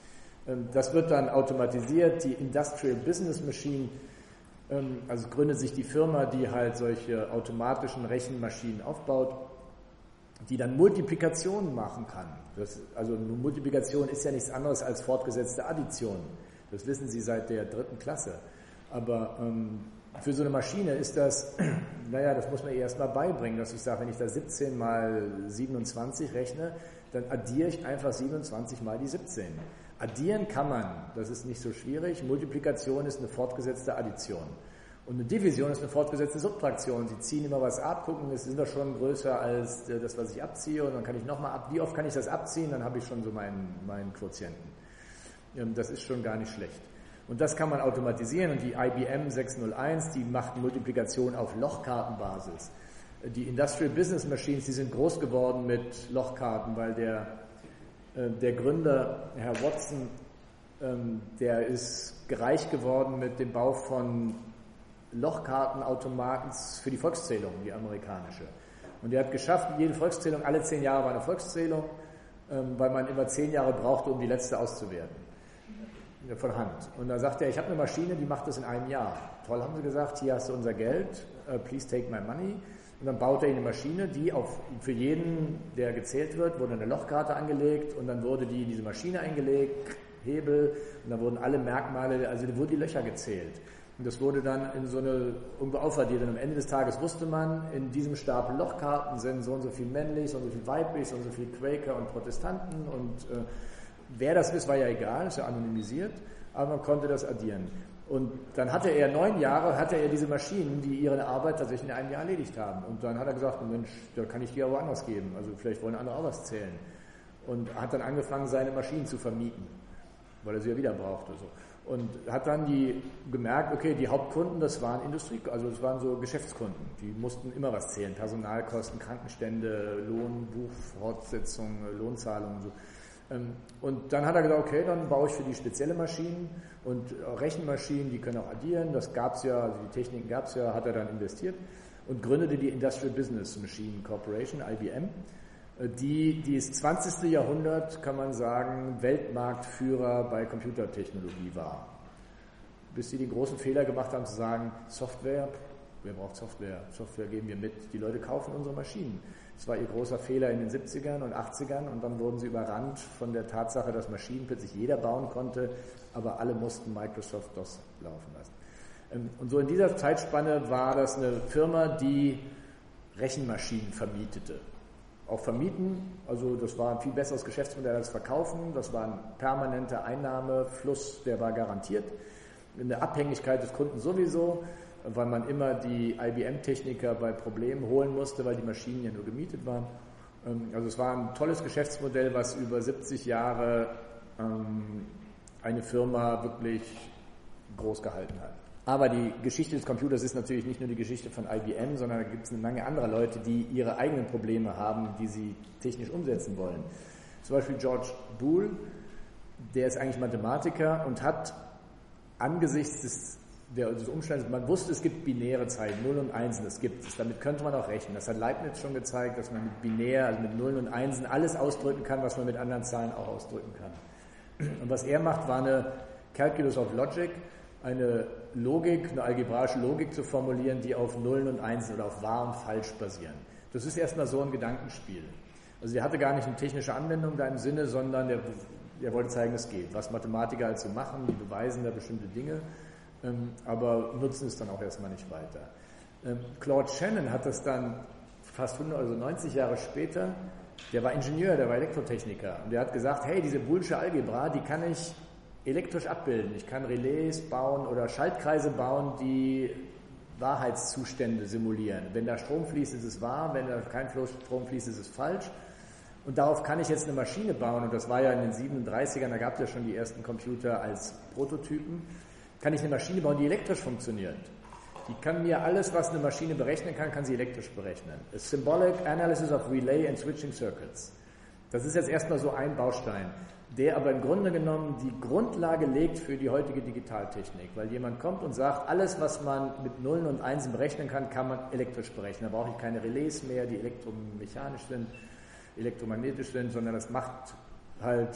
Das wird dann automatisiert, die Industrial Business Machine, also gründet sich die Firma, die halt solche automatischen Rechenmaschinen aufbaut, die dann Multiplikationen machen kann. Also Multiplikation ist ja nichts anderes als fortgesetzte Addition. Das wissen Sie seit der 3. Klasse. Aber für so eine Maschine ist das, das muss man ihr erst mal beibringen, dass ich sage, wenn ich da 17 mal 27 rechne, dann addiere ich einfach 27 mal die 17. Addieren kann man, das ist nicht so schwierig. Multiplikation ist eine fortgesetzte Addition. Und eine Division ist eine fortgesetzte Subtraktion. Sie ziehen immer was ab, gucken, es ist doch schon größer als das, was ich abziehe. Und dann kann ich nochmal ab. Wie oft kann ich das abziehen? Dann habe ich schon so meinen Quotienten. Das ist schon gar nicht schlecht. Und das kann man automatisieren. Und die IBM 601, die macht Multiplikation auf Lochkartenbasis. Die Industrial Business Machines, die sind groß geworden mit Lochkarten, weil der Gründer, Herr Watson, der ist reich geworden mit dem Bau von Lochkartenautomaten für die Volkszählung, die amerikanische. Und er hat geschafft, jede Volkszählung, alle 10 Jahre war eine Volkszählung, weil man immer 10 Jahre brauchte, um die letzte auszuwerten. Von Hand. Und da sagt er, ich habe eine Maschine, die macht das in einem Jahr. Toll, haben sie gesagt, hier hast du unser Geld, please take my money. Und dann baut er eine Maschine, die für jeden, der gezählt wird, wurde eine Lochkarte angelegt und dann wurde die in diese Maschine eingelegt, Hebel, und dann wurden alle Merkmale, also wurden die Löcher gezählt. Und das wurde dann in so eine, irgendwo aufaddiert. Und am Ende des Tages wusste man, in diesem Stapel Lochkarten sind so und so viel männlich, so und so viel weiblich, so und so viel Quaker und Protestanten. Und wer das ist, war ja egal, ist ja anonymisiert, aber man konnte das addieren. Und dann hatte er 9 Jahre, diese Maschinen, die ihre Arbeit tatsächlich in einem Jahr erledigt haben. Und dann hat er gesagt, Mensch, da kann ich die aber woanders geben. Also vielleicht wollen andere auch was zählen. Und hat dann angefangen, seine Maschinen zu vermieten, weil er sie ja wieder brauchte. So. Und hat dann gemerkt, okay, die Hauptkunden, das waren das waren so Geschäftskunden. Die mussten immer was zählen. Personalkosten, Krankenstände, Lohn, Buchfortsetzung, Lohnzahlungen, so. Und dann hat er gesagt, okay, dann baue ich für die spezielle Maschinen und Rechenmaschinen, die können auch addieren, das gab es ja, also die Techniken gab es ja, hat er dann investiert und gründete die Industrial Business Machine Corporation, IBM, die das 20. Jahrhundert, kann man sagen, Weltmarktführer bei Computertechnologie war. Bis sie den großen Fehler gemacht haben zu sagen, Software, wer braucht Software? Software geben wir mit, die Leute kaufen unsere Maschinen. Das war ihr großer Fehler in den 70ern und 80ern und dann wurden sie überrannt von der Tatsache, dass Maschinen plötzlich jeder bauen konnte, aber alle mussten Microsoft DOS laufen lassen. Und so in dieser Zeitspanne war das eine Firma, die Rechenmaschinen vermietete. Auch vermieten, also das war ein viel besseres Geschäftsmodell als verkaufen, das war ein permanenter Einnahmefluss, der war garantiert. Eine Abhängigkeit des Kunden sowieso, weil man immer die IBM-Techniker bei Problemen holen musste, weil die Maschinen ja nur gemietet waren. Also es war ein tolles Geschäftsmodell, was über 70 Jahre eine Firma wirklich groß gehalten hat. Aber die Geschichte des Computers ist natürlich nicht nur die Geschichte von IBM, sondern da gibt es eine Menge anderer Leute, die ihre eigenen Probleme haben, die sie technisch umsetzen wollen. Zum Beispiel George Boole, der ist eigentlich Mathematiker und hat angesichts des Umstands, man wusste, es gibt binäre Zahlen, 0 und 1, das gibt es, damit könnte man auch rechnen. Das hat Leibniz schon gezeigt, dass man mit binär, also mit 0 und 1 alles ausdrücken kann, was man mit anderen Zahlen auch ausdrücken kann. Und was er macht, war eine Calculus of Logic, eine Logik, eine algebraische Logik zu formulieren, die auf Nullen und Einsen oder auf wahr und falsch basieren. Das ist erstmal so ein Gedankenspiel. Also er hatte gar nicht eine technische Anwendung da im Sinne, sondern er wollte zeigen, es geht. Was Mathematiker halt so machen, die beweisen da bestimmte Dinge, aber nutzen es dann auch erstmal nicht weiter. Claude Shannon hat das dann fast 90 Jahre später, der war Ingenieur, der war Elektrotechniker und der hat gesagt, hey, diese boolsche Algebra, die kann ich elektrisch abbilden. Ich kann Relais bauen oder Schaltkreise bauen, die Wahrheitszustände simulieren. Wenn da Strom fließt, ist es wahr, wenn da kein Strom fließt, ist es falsch. Und darauf kann ich jetzt eine Maschine bauen, und das war ja in den 37ern, da gab es ja schon die ersten Computer als Prototypen, kann ich eine Maschine bauen, die elektrisch funktioniert. Die kann mir alles, was eine Maschine berechnen kann sie elektrisch berechnen. A Symbolic Analysis of Relay and Switching Circuits. Das ist jetzt erstmal so ein Baustein, der aber im Grunde genommen die Grundlage legt für die heutige Digitaltechnik, weil jemand kommt und sagt, alles, was man mit Nullen und Einsen berechnen kann man elektrisch berechnen. Da brauche ich keine Relais mehr, die elektromechanisch sind, elektromagnetisch sind, sondern das macht halt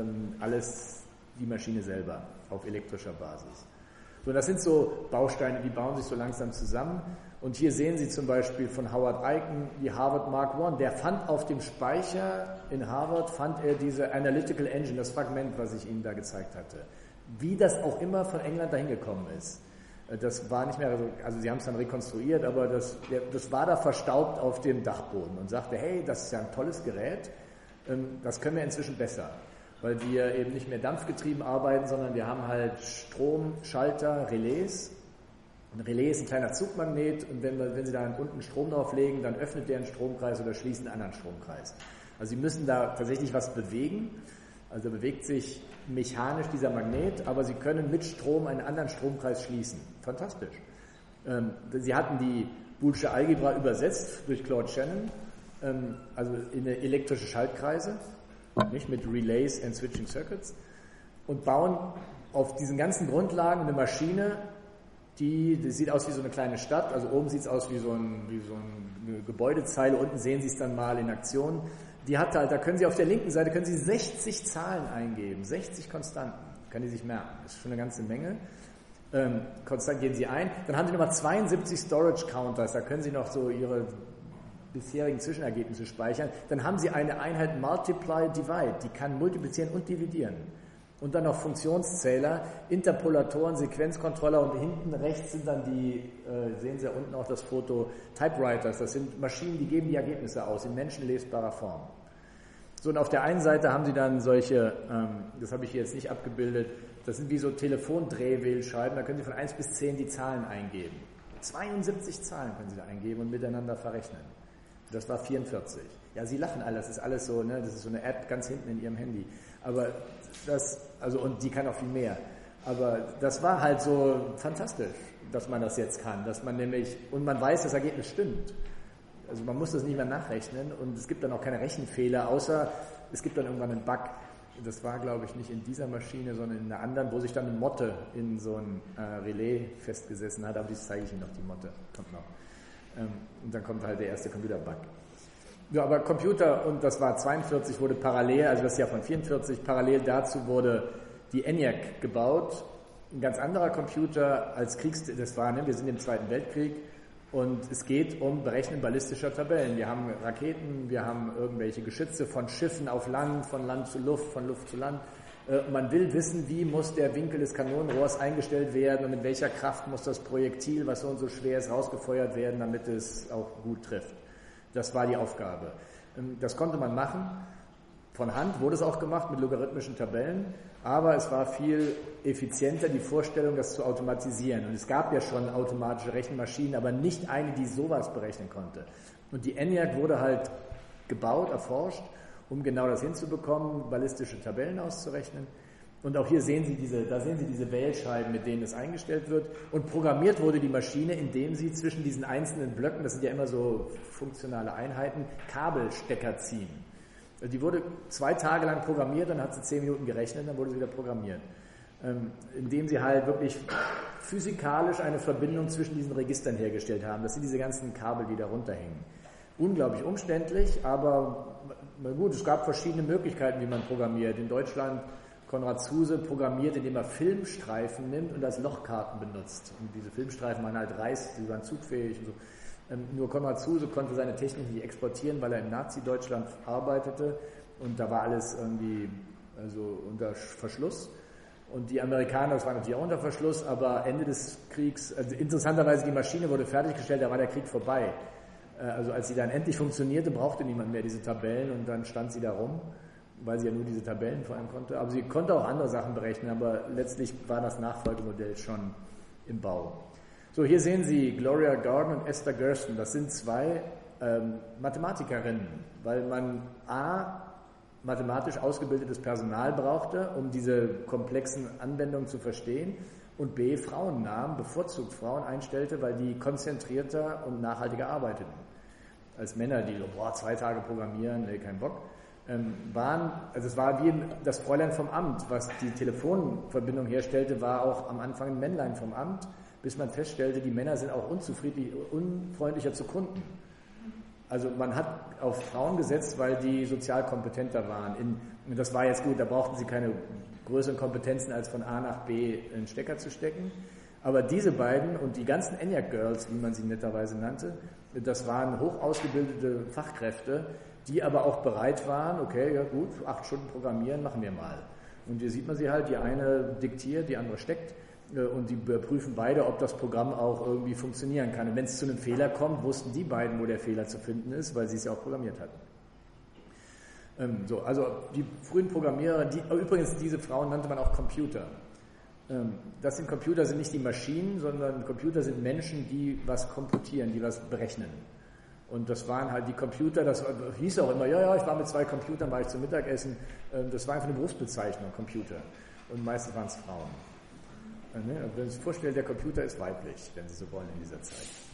alles die Maschine selber auf elektrischer Basis. So, das sind so Bausteine, die bauen sich so langsam zusammen. Und hier sehen Sie zum Beispiel von Howard Aiken die Harvard Mark I. Der fand auf dem Speicher in Harvard, diese Analytical Engine, das Fragment, was ich Ihnen da gezeigt hatte. Wie das auch immer von England dahin gekommen ist. Das war nicht mehr, also Sie haben es dann rekonstruiert, aber das war da verstaubt auf dem Dachboden und sagte, hey, das ist ja ein tolles Gerät, das können wir inzwischen besser. Weil wir eben nicht mehr dampfgetrieben arbeiten, sondern wir haben halt Strom, Schalter, Relais. Ein Relais ist ein kleiner Zugmagnet und wenn Sie da unten Strom drauflegen, dann öffnet der einen Stromkreis oder schließt einen anderen Stromkreis. Also Sie müssen da tatsächlich was bewegen. Also bewegt sich mechanisch dieser Magnet, aber Sie können mit Strom einen anderen Stromkreis schließen. Fantastisch. Sie hatten die Boolsche Algebra übersetzt durch Claude Shannon, also in elektrische Schaltkreise, nicht mit Relays and Switching Circuits, und bauen auf diesen ganzen Grundlagen eine Maschine, die sieht aus wie so eine kleine Stadt, also oben sieht es aus wie so eine Gebäudezeile, unten sehen Sie es dann mal in Aktion. Die hat halt, da können Sie auf der linken Seite 60 Zahlen eingeben, 60 Konstanten, kann die sich merken, das ist schon eine ganze Menge. Konstant gehen Sie ein, dann haben Sie nochmal 72 Storage Counters, da können Sie noch so Ihre bisherigen Zwischenergebnisse speichern. Dann haben Sie eine Einheit Multiply Divide, die kann multiplizieren und dividieren. Und dann noch Funktionszähler, Interpolatoren, Sequenzcontroller und hinten rechts sind dann die, sehen Sie ja unten auch das Foto, Typewriters, das sind Maschinen, die geben die Ergebnisse aus in menschenlesbarer Form. So, und auf der einen Seite haben Sie dann solche, das habe ich hier jetzt nicht abgebildet, das sind wie so Telefondrehwählscheiben, da können Sie von 1 bis 10 die Zahlen eingeben. 72 Zahlen können Sie da eingeben und miteinander verrechnen. Das war 44. Ja, Sie lachen alle, das ist alles so, ne? Das ist so eine App ganz hinten in Ihrem Handy. Aber das, also, und die kann auch viel mehr. Aber das war halt so fantastisch, dass man das jetzt kann, dass man nämlich, und man weiß, das Ergebnis stimmt. Also man muss das nicht mehr nachrechnen und es gibt dann auch keine Rechenfehler, außer es gibt dann irgendwann einen Bug. Das war, glaube ich, nicht in dieser Maschine, sondern in einer anderen, wo sich dann eine Motte in so ein Relais festgesessen hat, aber das zeige ich Ihnen noch, die Motte kommt noch. Und dann kommt halt der erste Computerbug. Ja, aber Computer, und das war 42, wurde parallel, also das Jahr von 44, parallel dazu wurde die ENIAC gebaut. Ein ganz anderer Computer als das war, ne, wir sind im Zweiten Weltkrieg und es geht um Berechnen ballistischer Tabellen. Wir haben Raketen, wir haben irgendwelche Geschütze von Schiffen auf Land, von Land zu Luft, von Luft zu Land. Man will wissen, wie muss der Winkel des Kanonenrohrs eingestellt werden und mit welcher Kraft muss das Projektil, was so und so schwer ist, rausgefeuert werden, damit es auch gut trifft. Das war die Aufgabe. Das konnte man machen. Von Hand wurde es auch gemacht mit logarithmischen Tabellen, aber es war viel effizienter, die Vorstellung, das zu automatisieren. Und es gab ja schon automatische Rechenmaschinen, aber nicht eine, die sowas berechnen konnte. Und die ENIAC wurde halt gebaut, erforscht, um genau das hinzubekommen, ballistische Tabellen auszurechnen. Und auch hier sehen Sie diese Wählscheiben, mit denen das eingestellt wird. Und programmiert wurde die Maschine, indem Sie zwischen diesen einzelnen Blöcken, das sind ja immer so funktionale Einheiten, Kabelstecker ziehen. Die wurde 2 Tage lang programmiert, dann hat sie 10 Minuten gerechnet, dann wurde sie wieder programmiert. Indem Sie halt wirklich physikalisch eine Verbindung zwischen diesen Registern hergestellt haben. Das sind diese ganzen Kabel, die da runterhängen. Unglaublich umständlich, aber gut, es gab verschiedene Möglichkeiten, wie man programmiert. In Deutschland Konrad Zuse programmiert, indem er Filmstreifen nimmt und als Lochkarten benutzt. Und diese Filmstreifen waren halt Reis, die waren zugfähig und so. Nur Konrad Zuse konnte seine Technik nicht exportieren, weil er in Nazi-Deutschland arbeitete und da war alles irgendwie also unter Verschluss. Und die Amerikaner, das war natürlich auch unter Verschluss, aber Ende des Kriegs, also interessanterweise die Maschine wurde fertiggestellt, da war der Krieg vorbei. Also als sie dann endlich funktionierte, brauchte niemand mehr diese Tabellen und dann stand sie da rum, weil sie ja nur diese Tabellen vor allem konnte. Aber sie konnte auch andere Sachen berechnen, aber letztlich war das Nachfolgemodell schon im Bau. So, hier sehen Sie Gloria Gordon und Esther Gersten. Das sind 2 Mathematikerinnen, weil man mathematisch ausgebildetes Personal brauchte, um diese komplexen Anwendungen zu verstehen, und B, Frauen nahm, bevorzugt Frauen einstellte, weil die konzentrierter und nachhaltiger arbeiteten. Als Männer, die so, 2 Tage programmieren, kein Bock, also es war wie das Fräulein vom Amt, was die Telefonverbindung herstellte, war auch am Anfang ein Männlein vom Amt, bis man feststellte, die Männer sind auch unfreundlicher zu Kunden. Also man hat auf Frauen gesetzt, weil die sozial kompetenter waren. Und das war jetzt gut, da brauchten sie keine größeren Kompetenzen, als von A nach B einen Stecker zu stecken. Aber diese beiden und die ganzen ENIAC Girls, wie man sie netterweise nannte, das waren hoch ausgebildete Fachkräfte, die aber auch bereit waren, okay, ja gut, 8 Stunden programmieren, machen wir mal. Und hier sieht man sie halt, die eine diktiert, die andere steckt. Und die überprüfen beide, ob das Programm auch irgendwie funktionieren kann. Und wenn es zu einem Fehler kommt, wussten die beiden, wo der Fehler zu finden ist, weil sie es ja auch programmiert hatten. Also die frühen Programmierer, übrigens diese Frauen nannte man auch Computer. Computer sind nicht die Maschinen, sondern Computer sind Menschen, die was komputieren, die was berechnen. Und das waren halt die Computer, das hieß auch immer, ja, ich war mit 2 Computern, war ich zum Mittagessen. Das war einfach eine Berufsbezeichnung, Computer. Und meistens waren es Frauen. Wenn Sie sich vorstellen, der Computer ist weiblich, wenn Sie so wollen, in dieser Zeit.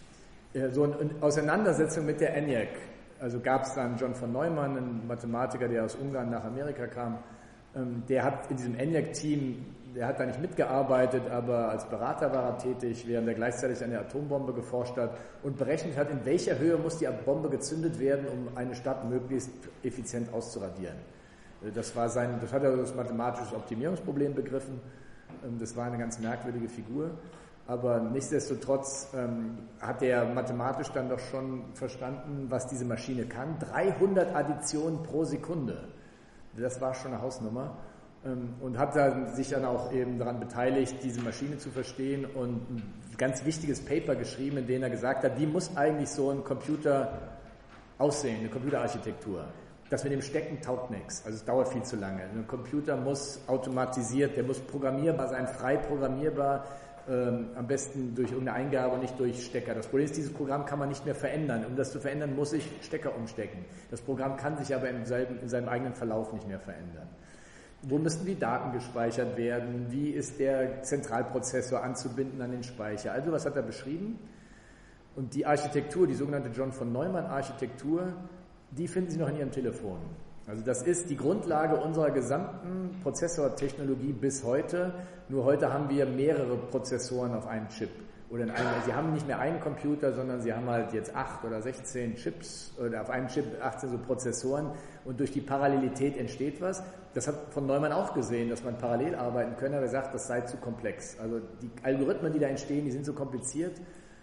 so eine Auseinandersetzung mit der ENIAC. Also gab es dann John von Neumann, ein Mathematiker, der aus Ungarn nach Amerika kam, der hat in diesem ENIAC-Team, der hat da nicht mitgearbeitet, aber als Berater war er tätig, während er gleichzeitig an der Atombombe geforscht hat und berechnet hat, in welcher Höhe muss die Bombe gezündet werden, um eine Stadt möglichst effizient auszuradieren. Das hat er als mathematisches Optimierungsproblem begriffen. Das war eine ganz merkwürdige Figur. Aber nichtsdestotrotz hat er mathematisch dann doch schon verstanden, was diese Maschine kann. 300 Additionen pro Sekunde. Das war schon eine Hausnummer. Und hat sich dann auch eben daran beteiligt, diese Maschine zu verstehen und ein ganz wichtiges Paper geschrieben, in dem er gesagt hat, wie muss eigentlich so ein Computer aussehen, eine Computerarchitektur. Das mit dem Stecken taugt nichts, also es dauert viel zu lange. Ein Computer muss automatisiert, der muss programmierbar sein, frei programmierbar, am besten durch irgendeine Eingabe und nicht durch Stecker. Das Problem ist, dieses Programm kann man nicht mehr verändern. Um das zu verändern, muss ich Stecker umstecken. Das Programm kann sich aber in seinem eigenen Verlauf nicht mehr verändern. Wo müssen die Daten gespeichert werden? Wie ist der Zentralprozessor anzubinden an den Speicher? Also was hat er beschrieben? Und die Architektur, die sogenannte John von Neumann Architektur, die finden Sie noch in Ihrem Telefon. Also das ist die Grundlage unserer gesamten Prozessortechnologie bis heute. Nur heute haben wir mehrere Prozessoren auf einem Chip. Sie haben nicht mehr einen Computer, sondern Sie haben halt jetzt 8 oder 16 Chips oder auf einem Chip 18 so Prozessoren und durch die Parallelität entsteht was. Das hat von Neumann auch gesehen, dass man parallel arbeiten könne, aber er sagt, das sei zu komplex. Also die Algorithmen, die da entstehen, die sind so kompliziert,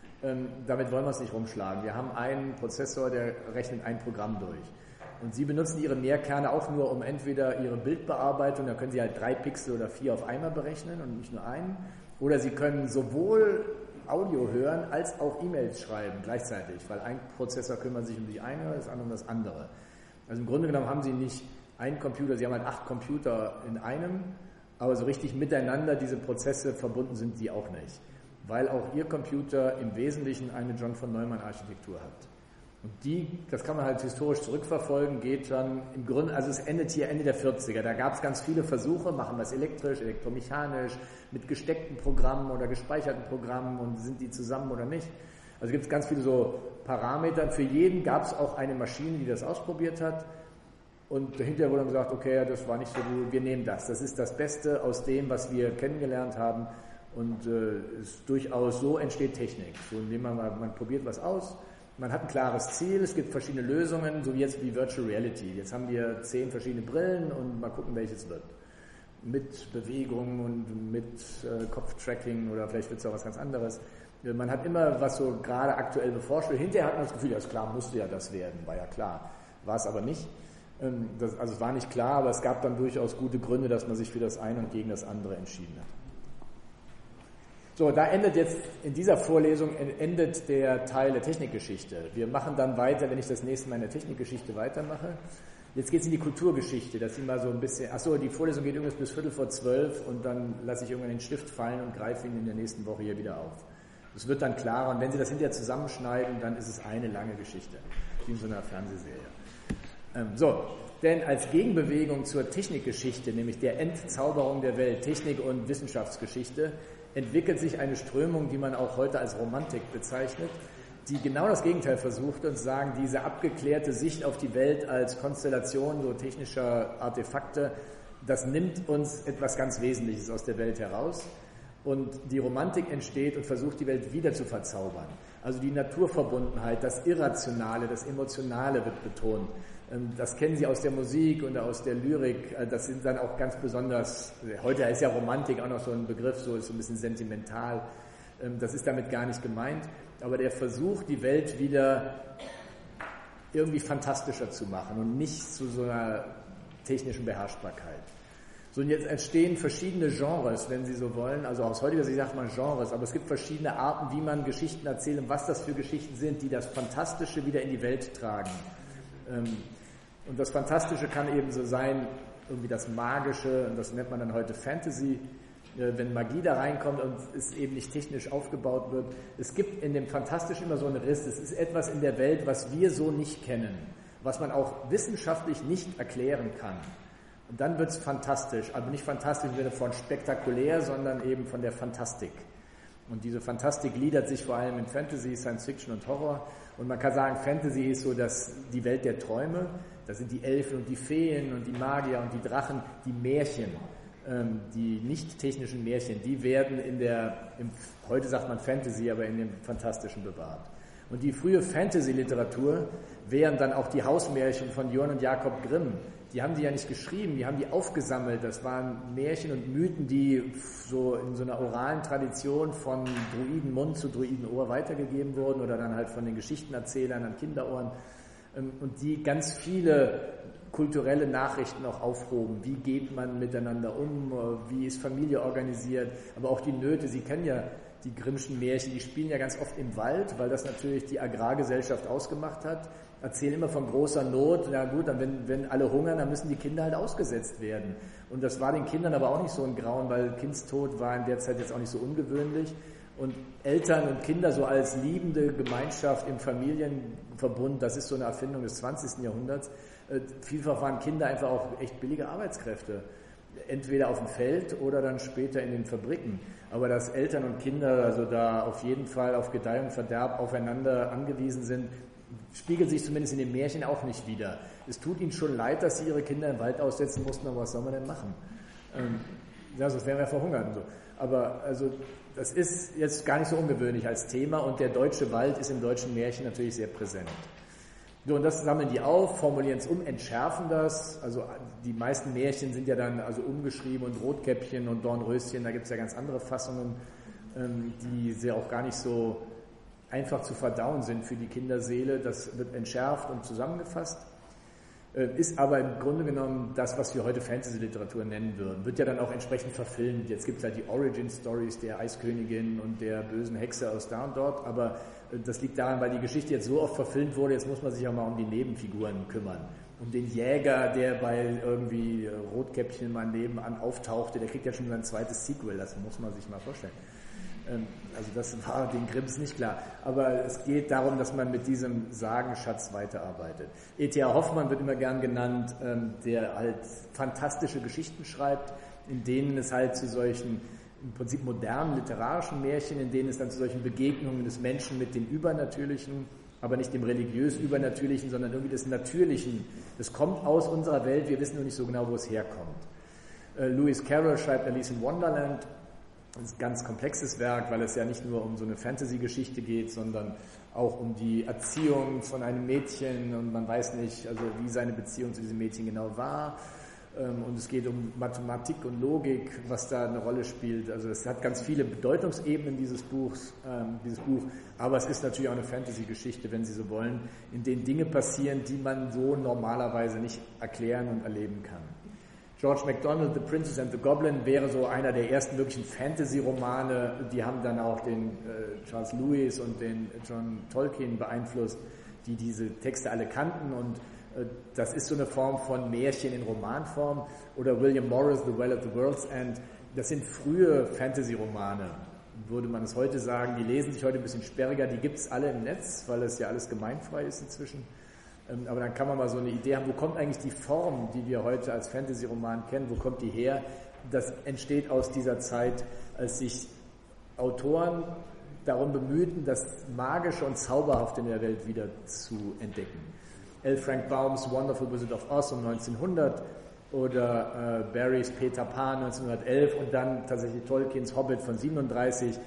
damit wollen wir es nicht rumschlagen. Wir haben einen Prozessor, der rechnet ein Programm durch. Und Sie benutzen Ihre Nährkerne auch nur, um entweder Ihre Bildbearbeitung, da können Sie halt 3 Pixel oder 4 auf einmal berechnen und nicht nur einen, oder Sie können sowohl Audio hören als auch E-Mails schreiben gleichzeitig, weil ein Prozessor kümmert sich um die eine, das andere um das andere. Also im Grunde genommen haben Sie nicht einen Computer, Sie haben halt 8 Computer in einem, aber so richtig miteinander diese Prozesse verbunden sind die auch nicht, weil auch Ihr Computer im Wesentlichen eine John von Neumann Architektur hat. Und das kann man halt historisch zurückverfolgen, geht dann im Grunde, also es endet hier Ende der 40er. Da gab es ganz viele Versuche, machen wir es elektrisch, elektromechanisch, mit gesteckten Programmen oder gespeicherten Programmen und sind die zusammen oder nicht. Also gibt es ganz viele so Parameter. Für jeden gab es auch eine Maschine, die das ausprobiert hat. Und dahinter wurde dann gesagt, okay, das war nicht so gut, wir nehmen das. Das ist das Beste aus dem, was wir kennengelernt haben. Und ist durchaus so entsteht Technik. So, indem man probiert was aus. Man hat ein klares Ziel, es gibt verschiedene Lösungen, so wie jetzt wie Virtual Reality. Jetzt haben wir 10 verschiedene Brillen und mal gucken, welches wird. Mit Bewegung und mit Kopftracking oder vielleicht wird es auch was ganz anderes. Man hat immer, was so gerade aktuell beforscht wird. Hinterher hat man das Gefühl, ja ist klar, musste ja das werden, war ja klar. War es aber nicht. Also es war nicht klar, aber es gab dann durchaus gute Gründe, dass man sich für das eine und gegen das andere entschieden hat. So, da endet jetzt, in dieser Vorlesung endet der Teil der Technikgeschichte. Wir machen dann weiter, wenn ich das nächste Mal in der Technikgeschichte weitermache. Jetzt geht es in die Kulturgeschichte, dass Sie mal so ein bisschen, die Vorlesung geht übrigens bis 11:45 und dann lasse ich irgendwann den Stift fallen und greife ihn in der nächsten Woche hier wieder auf. Das wird dann klarer und wenn Sie das hinterher zusammenschneiden, dann ist es eine lange Geschichte, wie in so einer Fernsehserie. Denn als Gegenbewegung zur Technikgeschichte, nämlich der Entzauberung der Welt, Technik- und Wissenschaftsgeschichte, entwickelt sich eine Strömung, die man auch heute als Romantik bezeichnet, die genau das Gegenteil versucht und sagen, diese abgeklärte Sicht auf die Welt als Konstellation so technischer Artefakte, das nimmt uns etwas ganz Wesentliches aus der Welt heraus und die Romantik entsteht und versucht, die Welt wieder zu verzaubern. Also die Naturverbundenheit, das Irrationale, das Emotionale wird betont. Das kennen Sie aus der Musik und aus der Lyrik. Das sind dann auch ganz besonders, heute ist ja Romantik auch noch so ein Begriff, so ist so ein bisschen sentimental. Das ist damit gar nicht gemeint. Aber der Versuch, die Welt wieder irgendwie fantastischer zu machen und nicht zu so einer technischen Beherrschbarkeit. So, und jetzt entstehen verschiedene Genres, wenn Sie so wollen. Also aus heutiger Sicht sagt man Genres, aber es gibt verschiedene Arten, wie man Geschichten erzählt und was das für Geschichten sind, die das Fantastische wieder in die Welt tragen. Und das Fantastische kann eben so sein, irgendwie das Magische, und das nennt man dann heute Fantasy, wenn Magie da reinkommt und es eben nicht technisch aufgebaut wird. Es gibt in dem Fantastischen immer so einen Riss. Es ist etwas in der Welt, was wir so nicht kennen, was man auch wissenschaftlich nicht erklären kann. Und dann wird es fantastisch, aber nicht fantastisch im Sinne von spektakulär, sondern eben von der Fantastik. Und diese Fantastik gliedert sich vor allem in Fantasy, Science Fiction und Horror. Und man kann sagen, Fantasy ist so die Welt der Träume. Da sind die Elfen und die Feen und die Magier und die Drachen, die Märchen, die nicht technischen Märchen, die werden heute sagt man Fantasy, aber in dem Fantastischen bewahrt. Und die frühe Fantasy-Literatur wären dann auch die Hausmärchen von Johann und Jakob Grimm. Die haben die ja nicht geschrieben, die haben die aufgesammelt. Das waren Märchen und Mythen, die so in so einer oralen Tradition von Druidenmund zu Druidenohr weitergegeben wurden oder dann halt von den Geschichtenerzählern an Kinderohren und die ganz viele kulturelle Nachrichten auch aufhoben. Wie geht man miteinander um? Wie ist Familie organisiert? Aber auch die Nöte. Sie kennen ja die Grimmschen Märchen, die spielen ja ganz oft im Wald, weil das natürlich die Agrargesellschaft ausgemacht hat. Erzählen immer von großer Not. Na gut, dann wenn alle hungern, dann müssen die Kinder halt ausgesetzt werden. Und das war den Kindern aber auch nicht so ein Grauen, weil Kindstod war in der Zeit jetzt auch nicht so ungewöhnlich. Und Eltern und Kinder so als liebende Gemeinschaft im Familienverbund, das ist so eine Erfindung des 20. Jahrhunderts. Vielfach waren Kinder einfach auch echt billige Arbeitskräfte. Entweder auf dem Feld oder dann später in den Fabriken. Aber dass Eltern und Kinder also da auf jeden Fall auf Gedeih und Verderb aufeinander angewiesen sind, spiegelt sich zumindest in den Märchen auch nicht wider. Es tut ihnen schon leid, dass sie ihre Kinder im Wald aussetzen mussten, aber was soll man denn machen? Ja, sonst wären wir verhungert und so. Aber also das ist jetzt gar nicht so ungewöhnlich als Thema und der deutsche Wald ist im deutschen Märchen natürlich sehr präsent. So, und das sammeln die auf, formulieren es um, entschärfen das. Also die meisten Märchen sind ja dann also umgeschrieben und Rotkäppchen und Dornröschen, da gibt es ja ganz andere Fassungen, die sehr auch gar nicht so einfach zu verdauen sind für die Kinderseele. Das wird entschärft und zusammengefasst. Ist aber im Grunde genommen das, was wir heute Fantasy-Literatur nennen würden. Wird ja dann auch entsprechend verfilmt. Jetzt gibt es halt die Origin-Stories der Eiskönigin und der bösen Hexe aus da und dort, aber das liegt daran, weil die Geschichte jetzt so oft verfilmt wurde, jetzt muss man sich auch mal um die Nebenfiguren kümmern. Um den Jäger, der bei irgendwie Rotkäppchen mal nebenan auftauchte, der kriegt ja schon sein zweites Sequel, das muss man sich mal vorstellen. Also das war den Grimms nicht klar. Aber es geht darum, dass man mit diesem Sagenschatz weiterarbeitet. E.T.A. Hoffmann wird immer gern genannt, der halt fantastische Geschichten schreibt, in denen es halt zu solchen im Prinzip modernen literarischen Märchen, in denen es dann zu solchen Begegnungen des Menschen mit dem Übernatürlichen, aber nicht dem religiös Übernatürlichen, sondern irgendwie des Natürlichen. Das kommt aus unserer Welt, wir wissen nur nicht so genau, wo es herkommt. Lewis Carroll schreibt Alice in Wonderland. Das ist ein ganz komplexes Werk, weil es ja nicht nur um so eine Fantasy-Geschichte geht, sondern auch um die Erziehung von einem Mädchen und man weiß nicht, also wie seine Beziehung zu diesem Mädchen genau war. Und es geht um Mathematik und Logik, was da eine Rolle spielt. Also es hat ganz viele Bedeutungsebenen, dieses Buch, aber es ist natürlich auch eine Fantasy-Geschichte, wenn Sie so wollen, in denen Dinge passieren, die man so normalerweise nicht erklären und erleben kann. George MacDonald, The Princess and the Goblin, wäre so einer der ersten wirklichen Fantasy-Romane. Die haben dann auch den Charles Lewis und den John Tolkien beeinflusst, die diese Texte alle kannten. Und das ist so eine Form von Märchen in Romanform. Oder William Morris, The Well at the World's End. Das sind frühe Fantasy-Romane, würde man es heute sagen. Die lesen sich heute ein bisschen sperriger. Die gibt es alle im Netz, weil es ja alles gemeinfrei ist inzwischen. Aber dann kann man mal so eine Idee haben, wo kommt eigentlich die Form, die wir heute als Fantasy-Roman kennen, wo kommt die her? Das entsteht aus dieser Zeit, als sich Autoren darum bemühten, das Magische und Zauberhafte in der Welt wieder zu entdecken. L. Frank Baums Wonderful Wizard of Oz um 1900 oder Barrys Peter Pan 1911 und dann tatsächlich Tolkiens Hobbit von 37,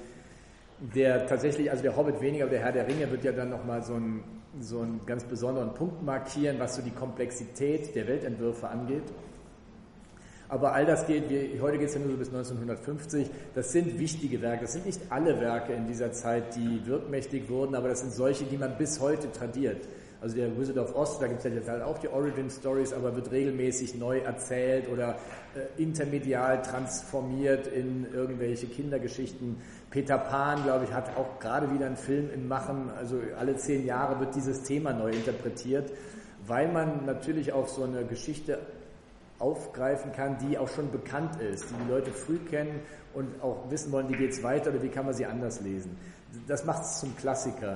der tatsächlich, also der Hobbit weniger, aber der Herr der Ringe wird ja dann nochmal so einen ganz besonderen Punkt markieren, was so die Komplexität der Weltentwürfe angeht. Aber all das geht, heute geht es ja nur so bis 1950, das sind wichtige Werke, das sind nicht alle Werke in dieser Zeit, die wirkmächtig wurden, aber das sind solche, die man bis heute tradiert. Also der Wizard of Oz, da gibt es ja jetzt halt auch die Origin Stories, aber wird regelmäßig neu erzählt oder intermedial transformiert in irgendwelche Kindergeschichten. Peter Pan, glaube ich, hat auch gerade wieder einen Film im Machen, also alle 10 Jahre wird dieses Thema neu interpretiert, weil man natürlich auf so eine Geschichte aufgreifen kann, die auch schon bekannt ist, die Leute früh kennen und auch wissen wollen, wie geht es weiter oder wie kann man sie anders lesen. Das macht es zum Klassiker.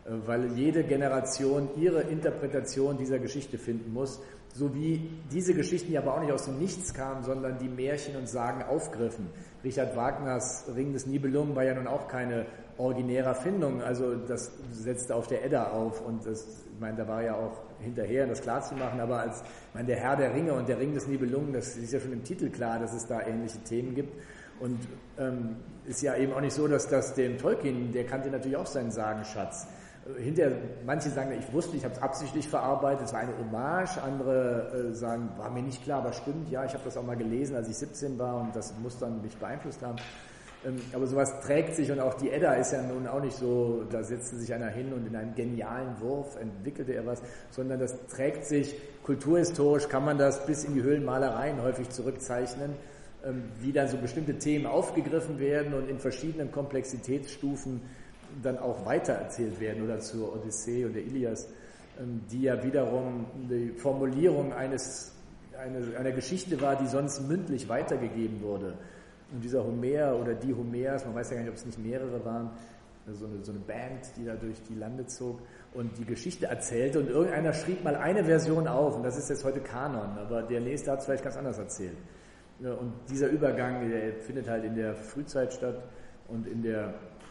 weil jede Generation ihre Interpretation dieser Geschichte finden muss, so wie diese Geschichten, die aber auch nicht aus dem Nichts kamen, sondern die Märchen und Sagen aufgriffen. Richard Wagners Ring des Nibelungen war ja nun auch keine originäre Erfindung, also das setzte auf der Edda auf und das, ich meine, da war ja auch hinterher, das klar zu machen, aber als, ich meine, der Herr der Ringe und der Ring des Nibelungen, das ist ja schon im Titel klar, dass es da ähnliche Themen gibt und ist ja eben auch nicht so, dass das dem Tolkien, der kannte natürlich auch seinen Sagenschatz. Hinterher, manche sagen, ich wusste, ich habe es absichtlich verarbeitet, es war eine Hommage, andere sagen, war mir nicht klar, aber stimmt, ja, ich habe das auch mal gelesen, als ich 17 war und das muss dann mich beeinflusst haben. Aber sowas trägt sich und auch die Edda ist ja nun auch nicht so, da setzte sich einer hin und in einem genialen Wurf entwickelte er was, sondern das trägt sich, kulturhistorisch kann man das bis in die Höhlenmalereien häufig zurückzeichnen, wie dann so bestimmte Themen aufgegriffen werden und in verschiedenen Komplexitätsstufen dann auch weitererzählt werden oder zur Odyssee und der Ilias, die ja wiederum die Formulierung einer Geschichte war, die sonst mündlich weitergegeben wurde. Und dieser Homer oder die Homers, man weiß ja gar nicht, ob es nicht mehrere waren, so eine Band, die da durch die Lande zog und die Geschichte erzählte und irgendeiner schrieb mal eine Version auf und das ist jetzt heute Kanon, aber der nächste hat es vielleicht ganz anders erzählt. Und dieser Übergang, der findet halt in der Frühzeit statt und in der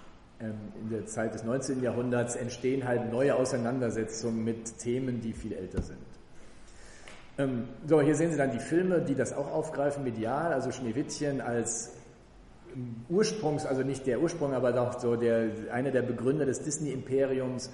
Zeit des 19. Jahrhunderts entstehen halt neue Auseinandersetzungen mit Themen, die viel älter sind. So, hier sehen Sie dann die Filme, die das auch aufgreifen, medial, also Schneewittchen als also nicht der Ursprung, aber doch so einer der Begründer des Disney-Imperiums,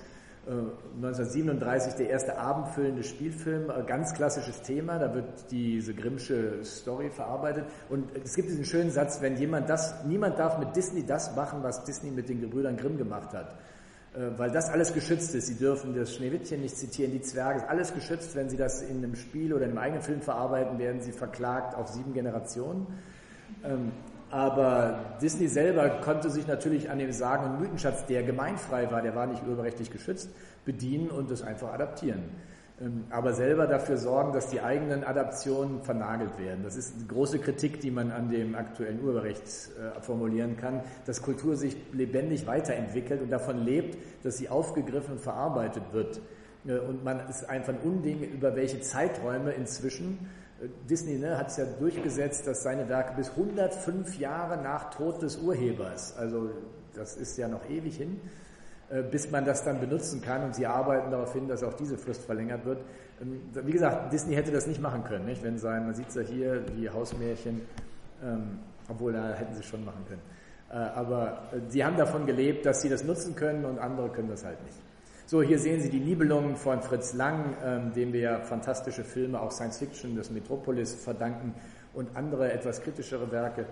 1937 der erste abendfüllende Spielfilm, ganz klassisches Thema, da wird diese Grimmsche Story verarbeitet und es gibt diesen schönen Satz, wenn niemand darf mit Disney das machen, was Disney mit den Gebrüdern Grimm gemacht hat, weil das alles geschützt ist, sie dürfen das Schneewittchen nicht zitieren, die Zwerge, ist alles geschützt, wenn sie das in einem Spiel oder in einem eigenen Film verarbeiten, werden sie verklagt auf 7 Generationen. Aber Disney selber konnte sich natürlich an dem Sagen- und Mythenschatz, der gemeinfrei war, der war nicht urheberrechtlich geschützt, bedienen und das einfach adaptieren. Aber selber dafür sorgen, dass die eigenen Adaptionen vernagelt werden. Das ist eine große Kritik, die man an dem aktuellen Urheberrecht formulieren kann, dass Kultur sich lebendig weiterentwickelt und davon lebt, dass sie aufgegriffen und verarbeitet wird. Und man ist einfach ein Unding, über welche Zeiträume inzwischen Disney hat es ja durchgesetzt, dass seine Werke bis 105 Jahre nach Tod des Urhebers, also das ist ja noch ewig hin, bis man das dann benutzen kann und sie arbeiten darauf hin, dass auch diese Frist verlängert wird. Wie gesagt, Disney hätte das nicht machen können, nicht? Wenn man sieht es ja hier, die Hausmärchen, obwohl da hätten sie schon machen können. Aber sie haben davon gelebt, dass sie das nutzen können und andere können das halt nicht. So, hier sehen Sie die Nibelungen von Fritz Lang, dem wir ja fantastische Filme, auch Science Fiction, das Metropolis verdanken und andere etwas kritischere Werke,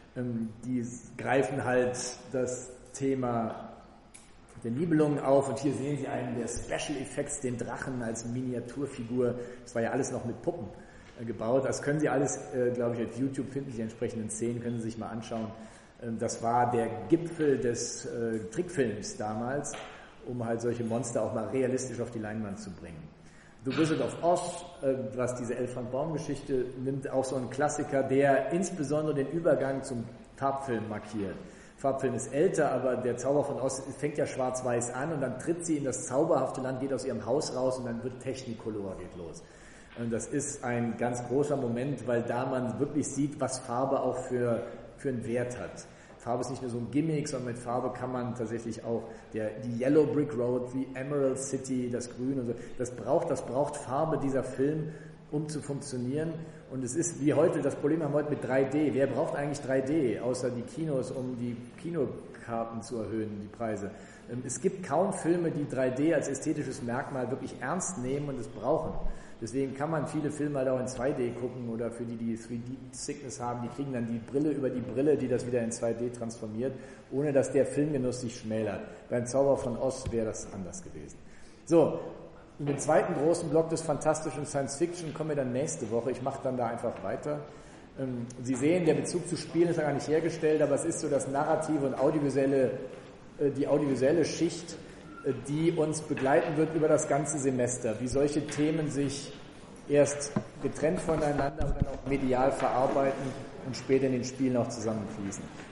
die greifen halt das Thema der Nibelungen auf und hier sehen Sie einen der Special Effects, den Drachen als Miniaturfigur. Das war ja alles noch mit Puppen gebaut. Das können Sie alles, glaube ich, auf YouTube finden, die entsprechenden Szenen können Sie sich mal anschauen. Das war der Gipfel des Trickfilms damals, um halt solche Monster auch mal realistisch auf die Leinwand zu bringen. The Wizard of Oz, was diese L. Frank Baum-Geschichte nimmt, auch so ein Klassiker, der insbesondere den Übergang zum Farbfilm markiert. Farbfilm ist älter, aber der Zauber von Oz fängt ja schwarz-weiß an und dann tritt sie in das zauberhafte Land, geht aus ihrem Haus raus und dann wird Technicolor, geht los. Und das ist ein ganz großer Moment, weil da man wirklich sieht, was Farbe auch für einen Wert hat. Farbe ist nicht nur so ein Gimmick, sondern mit Farbe kann man tatsächlich auch die Yellow Brick Road, die Emerald City, das Grün und so, das braucht Farbe, dieser Film, um zu funktionieren. Und es ist wie heute, das Problem haben wir heute mit 3D. Wer braucht eigentlich 3D, außer die Kinos, um die Kinokarten zu erhöhen, die Preise? Es gibt kaum Filme, die 3D als ästhetisches Merkmal wirklich ernst nehmen und es brauchen. Deswegen kann man viele Filme halt auch in 2D gucken oder für die 3D-Sickness haben, die kriegen dann die Brille über die Brille, die das wieder in 2D transformiert, ohne dass der Filmgenuss sich schmälert. Beim Zauber von Oz wäre das anders gewesen. So, in den zweiten großen Block des Fantastischen Science Fiction kommen wir dann nächste Woche. Ich mache dann da einfach weiter. Sie sehen, der Bezug zu Spielen ist ja gar nicht hergestellt, aber es ist so das narrative und die audiovisuelle Schicht, die uns begleiten wird über das ganze Semester, wie solche Themen sich erst getrennt voneinander und dann auch medial verarbeiten und später in den Spielen auch zusammenfließen.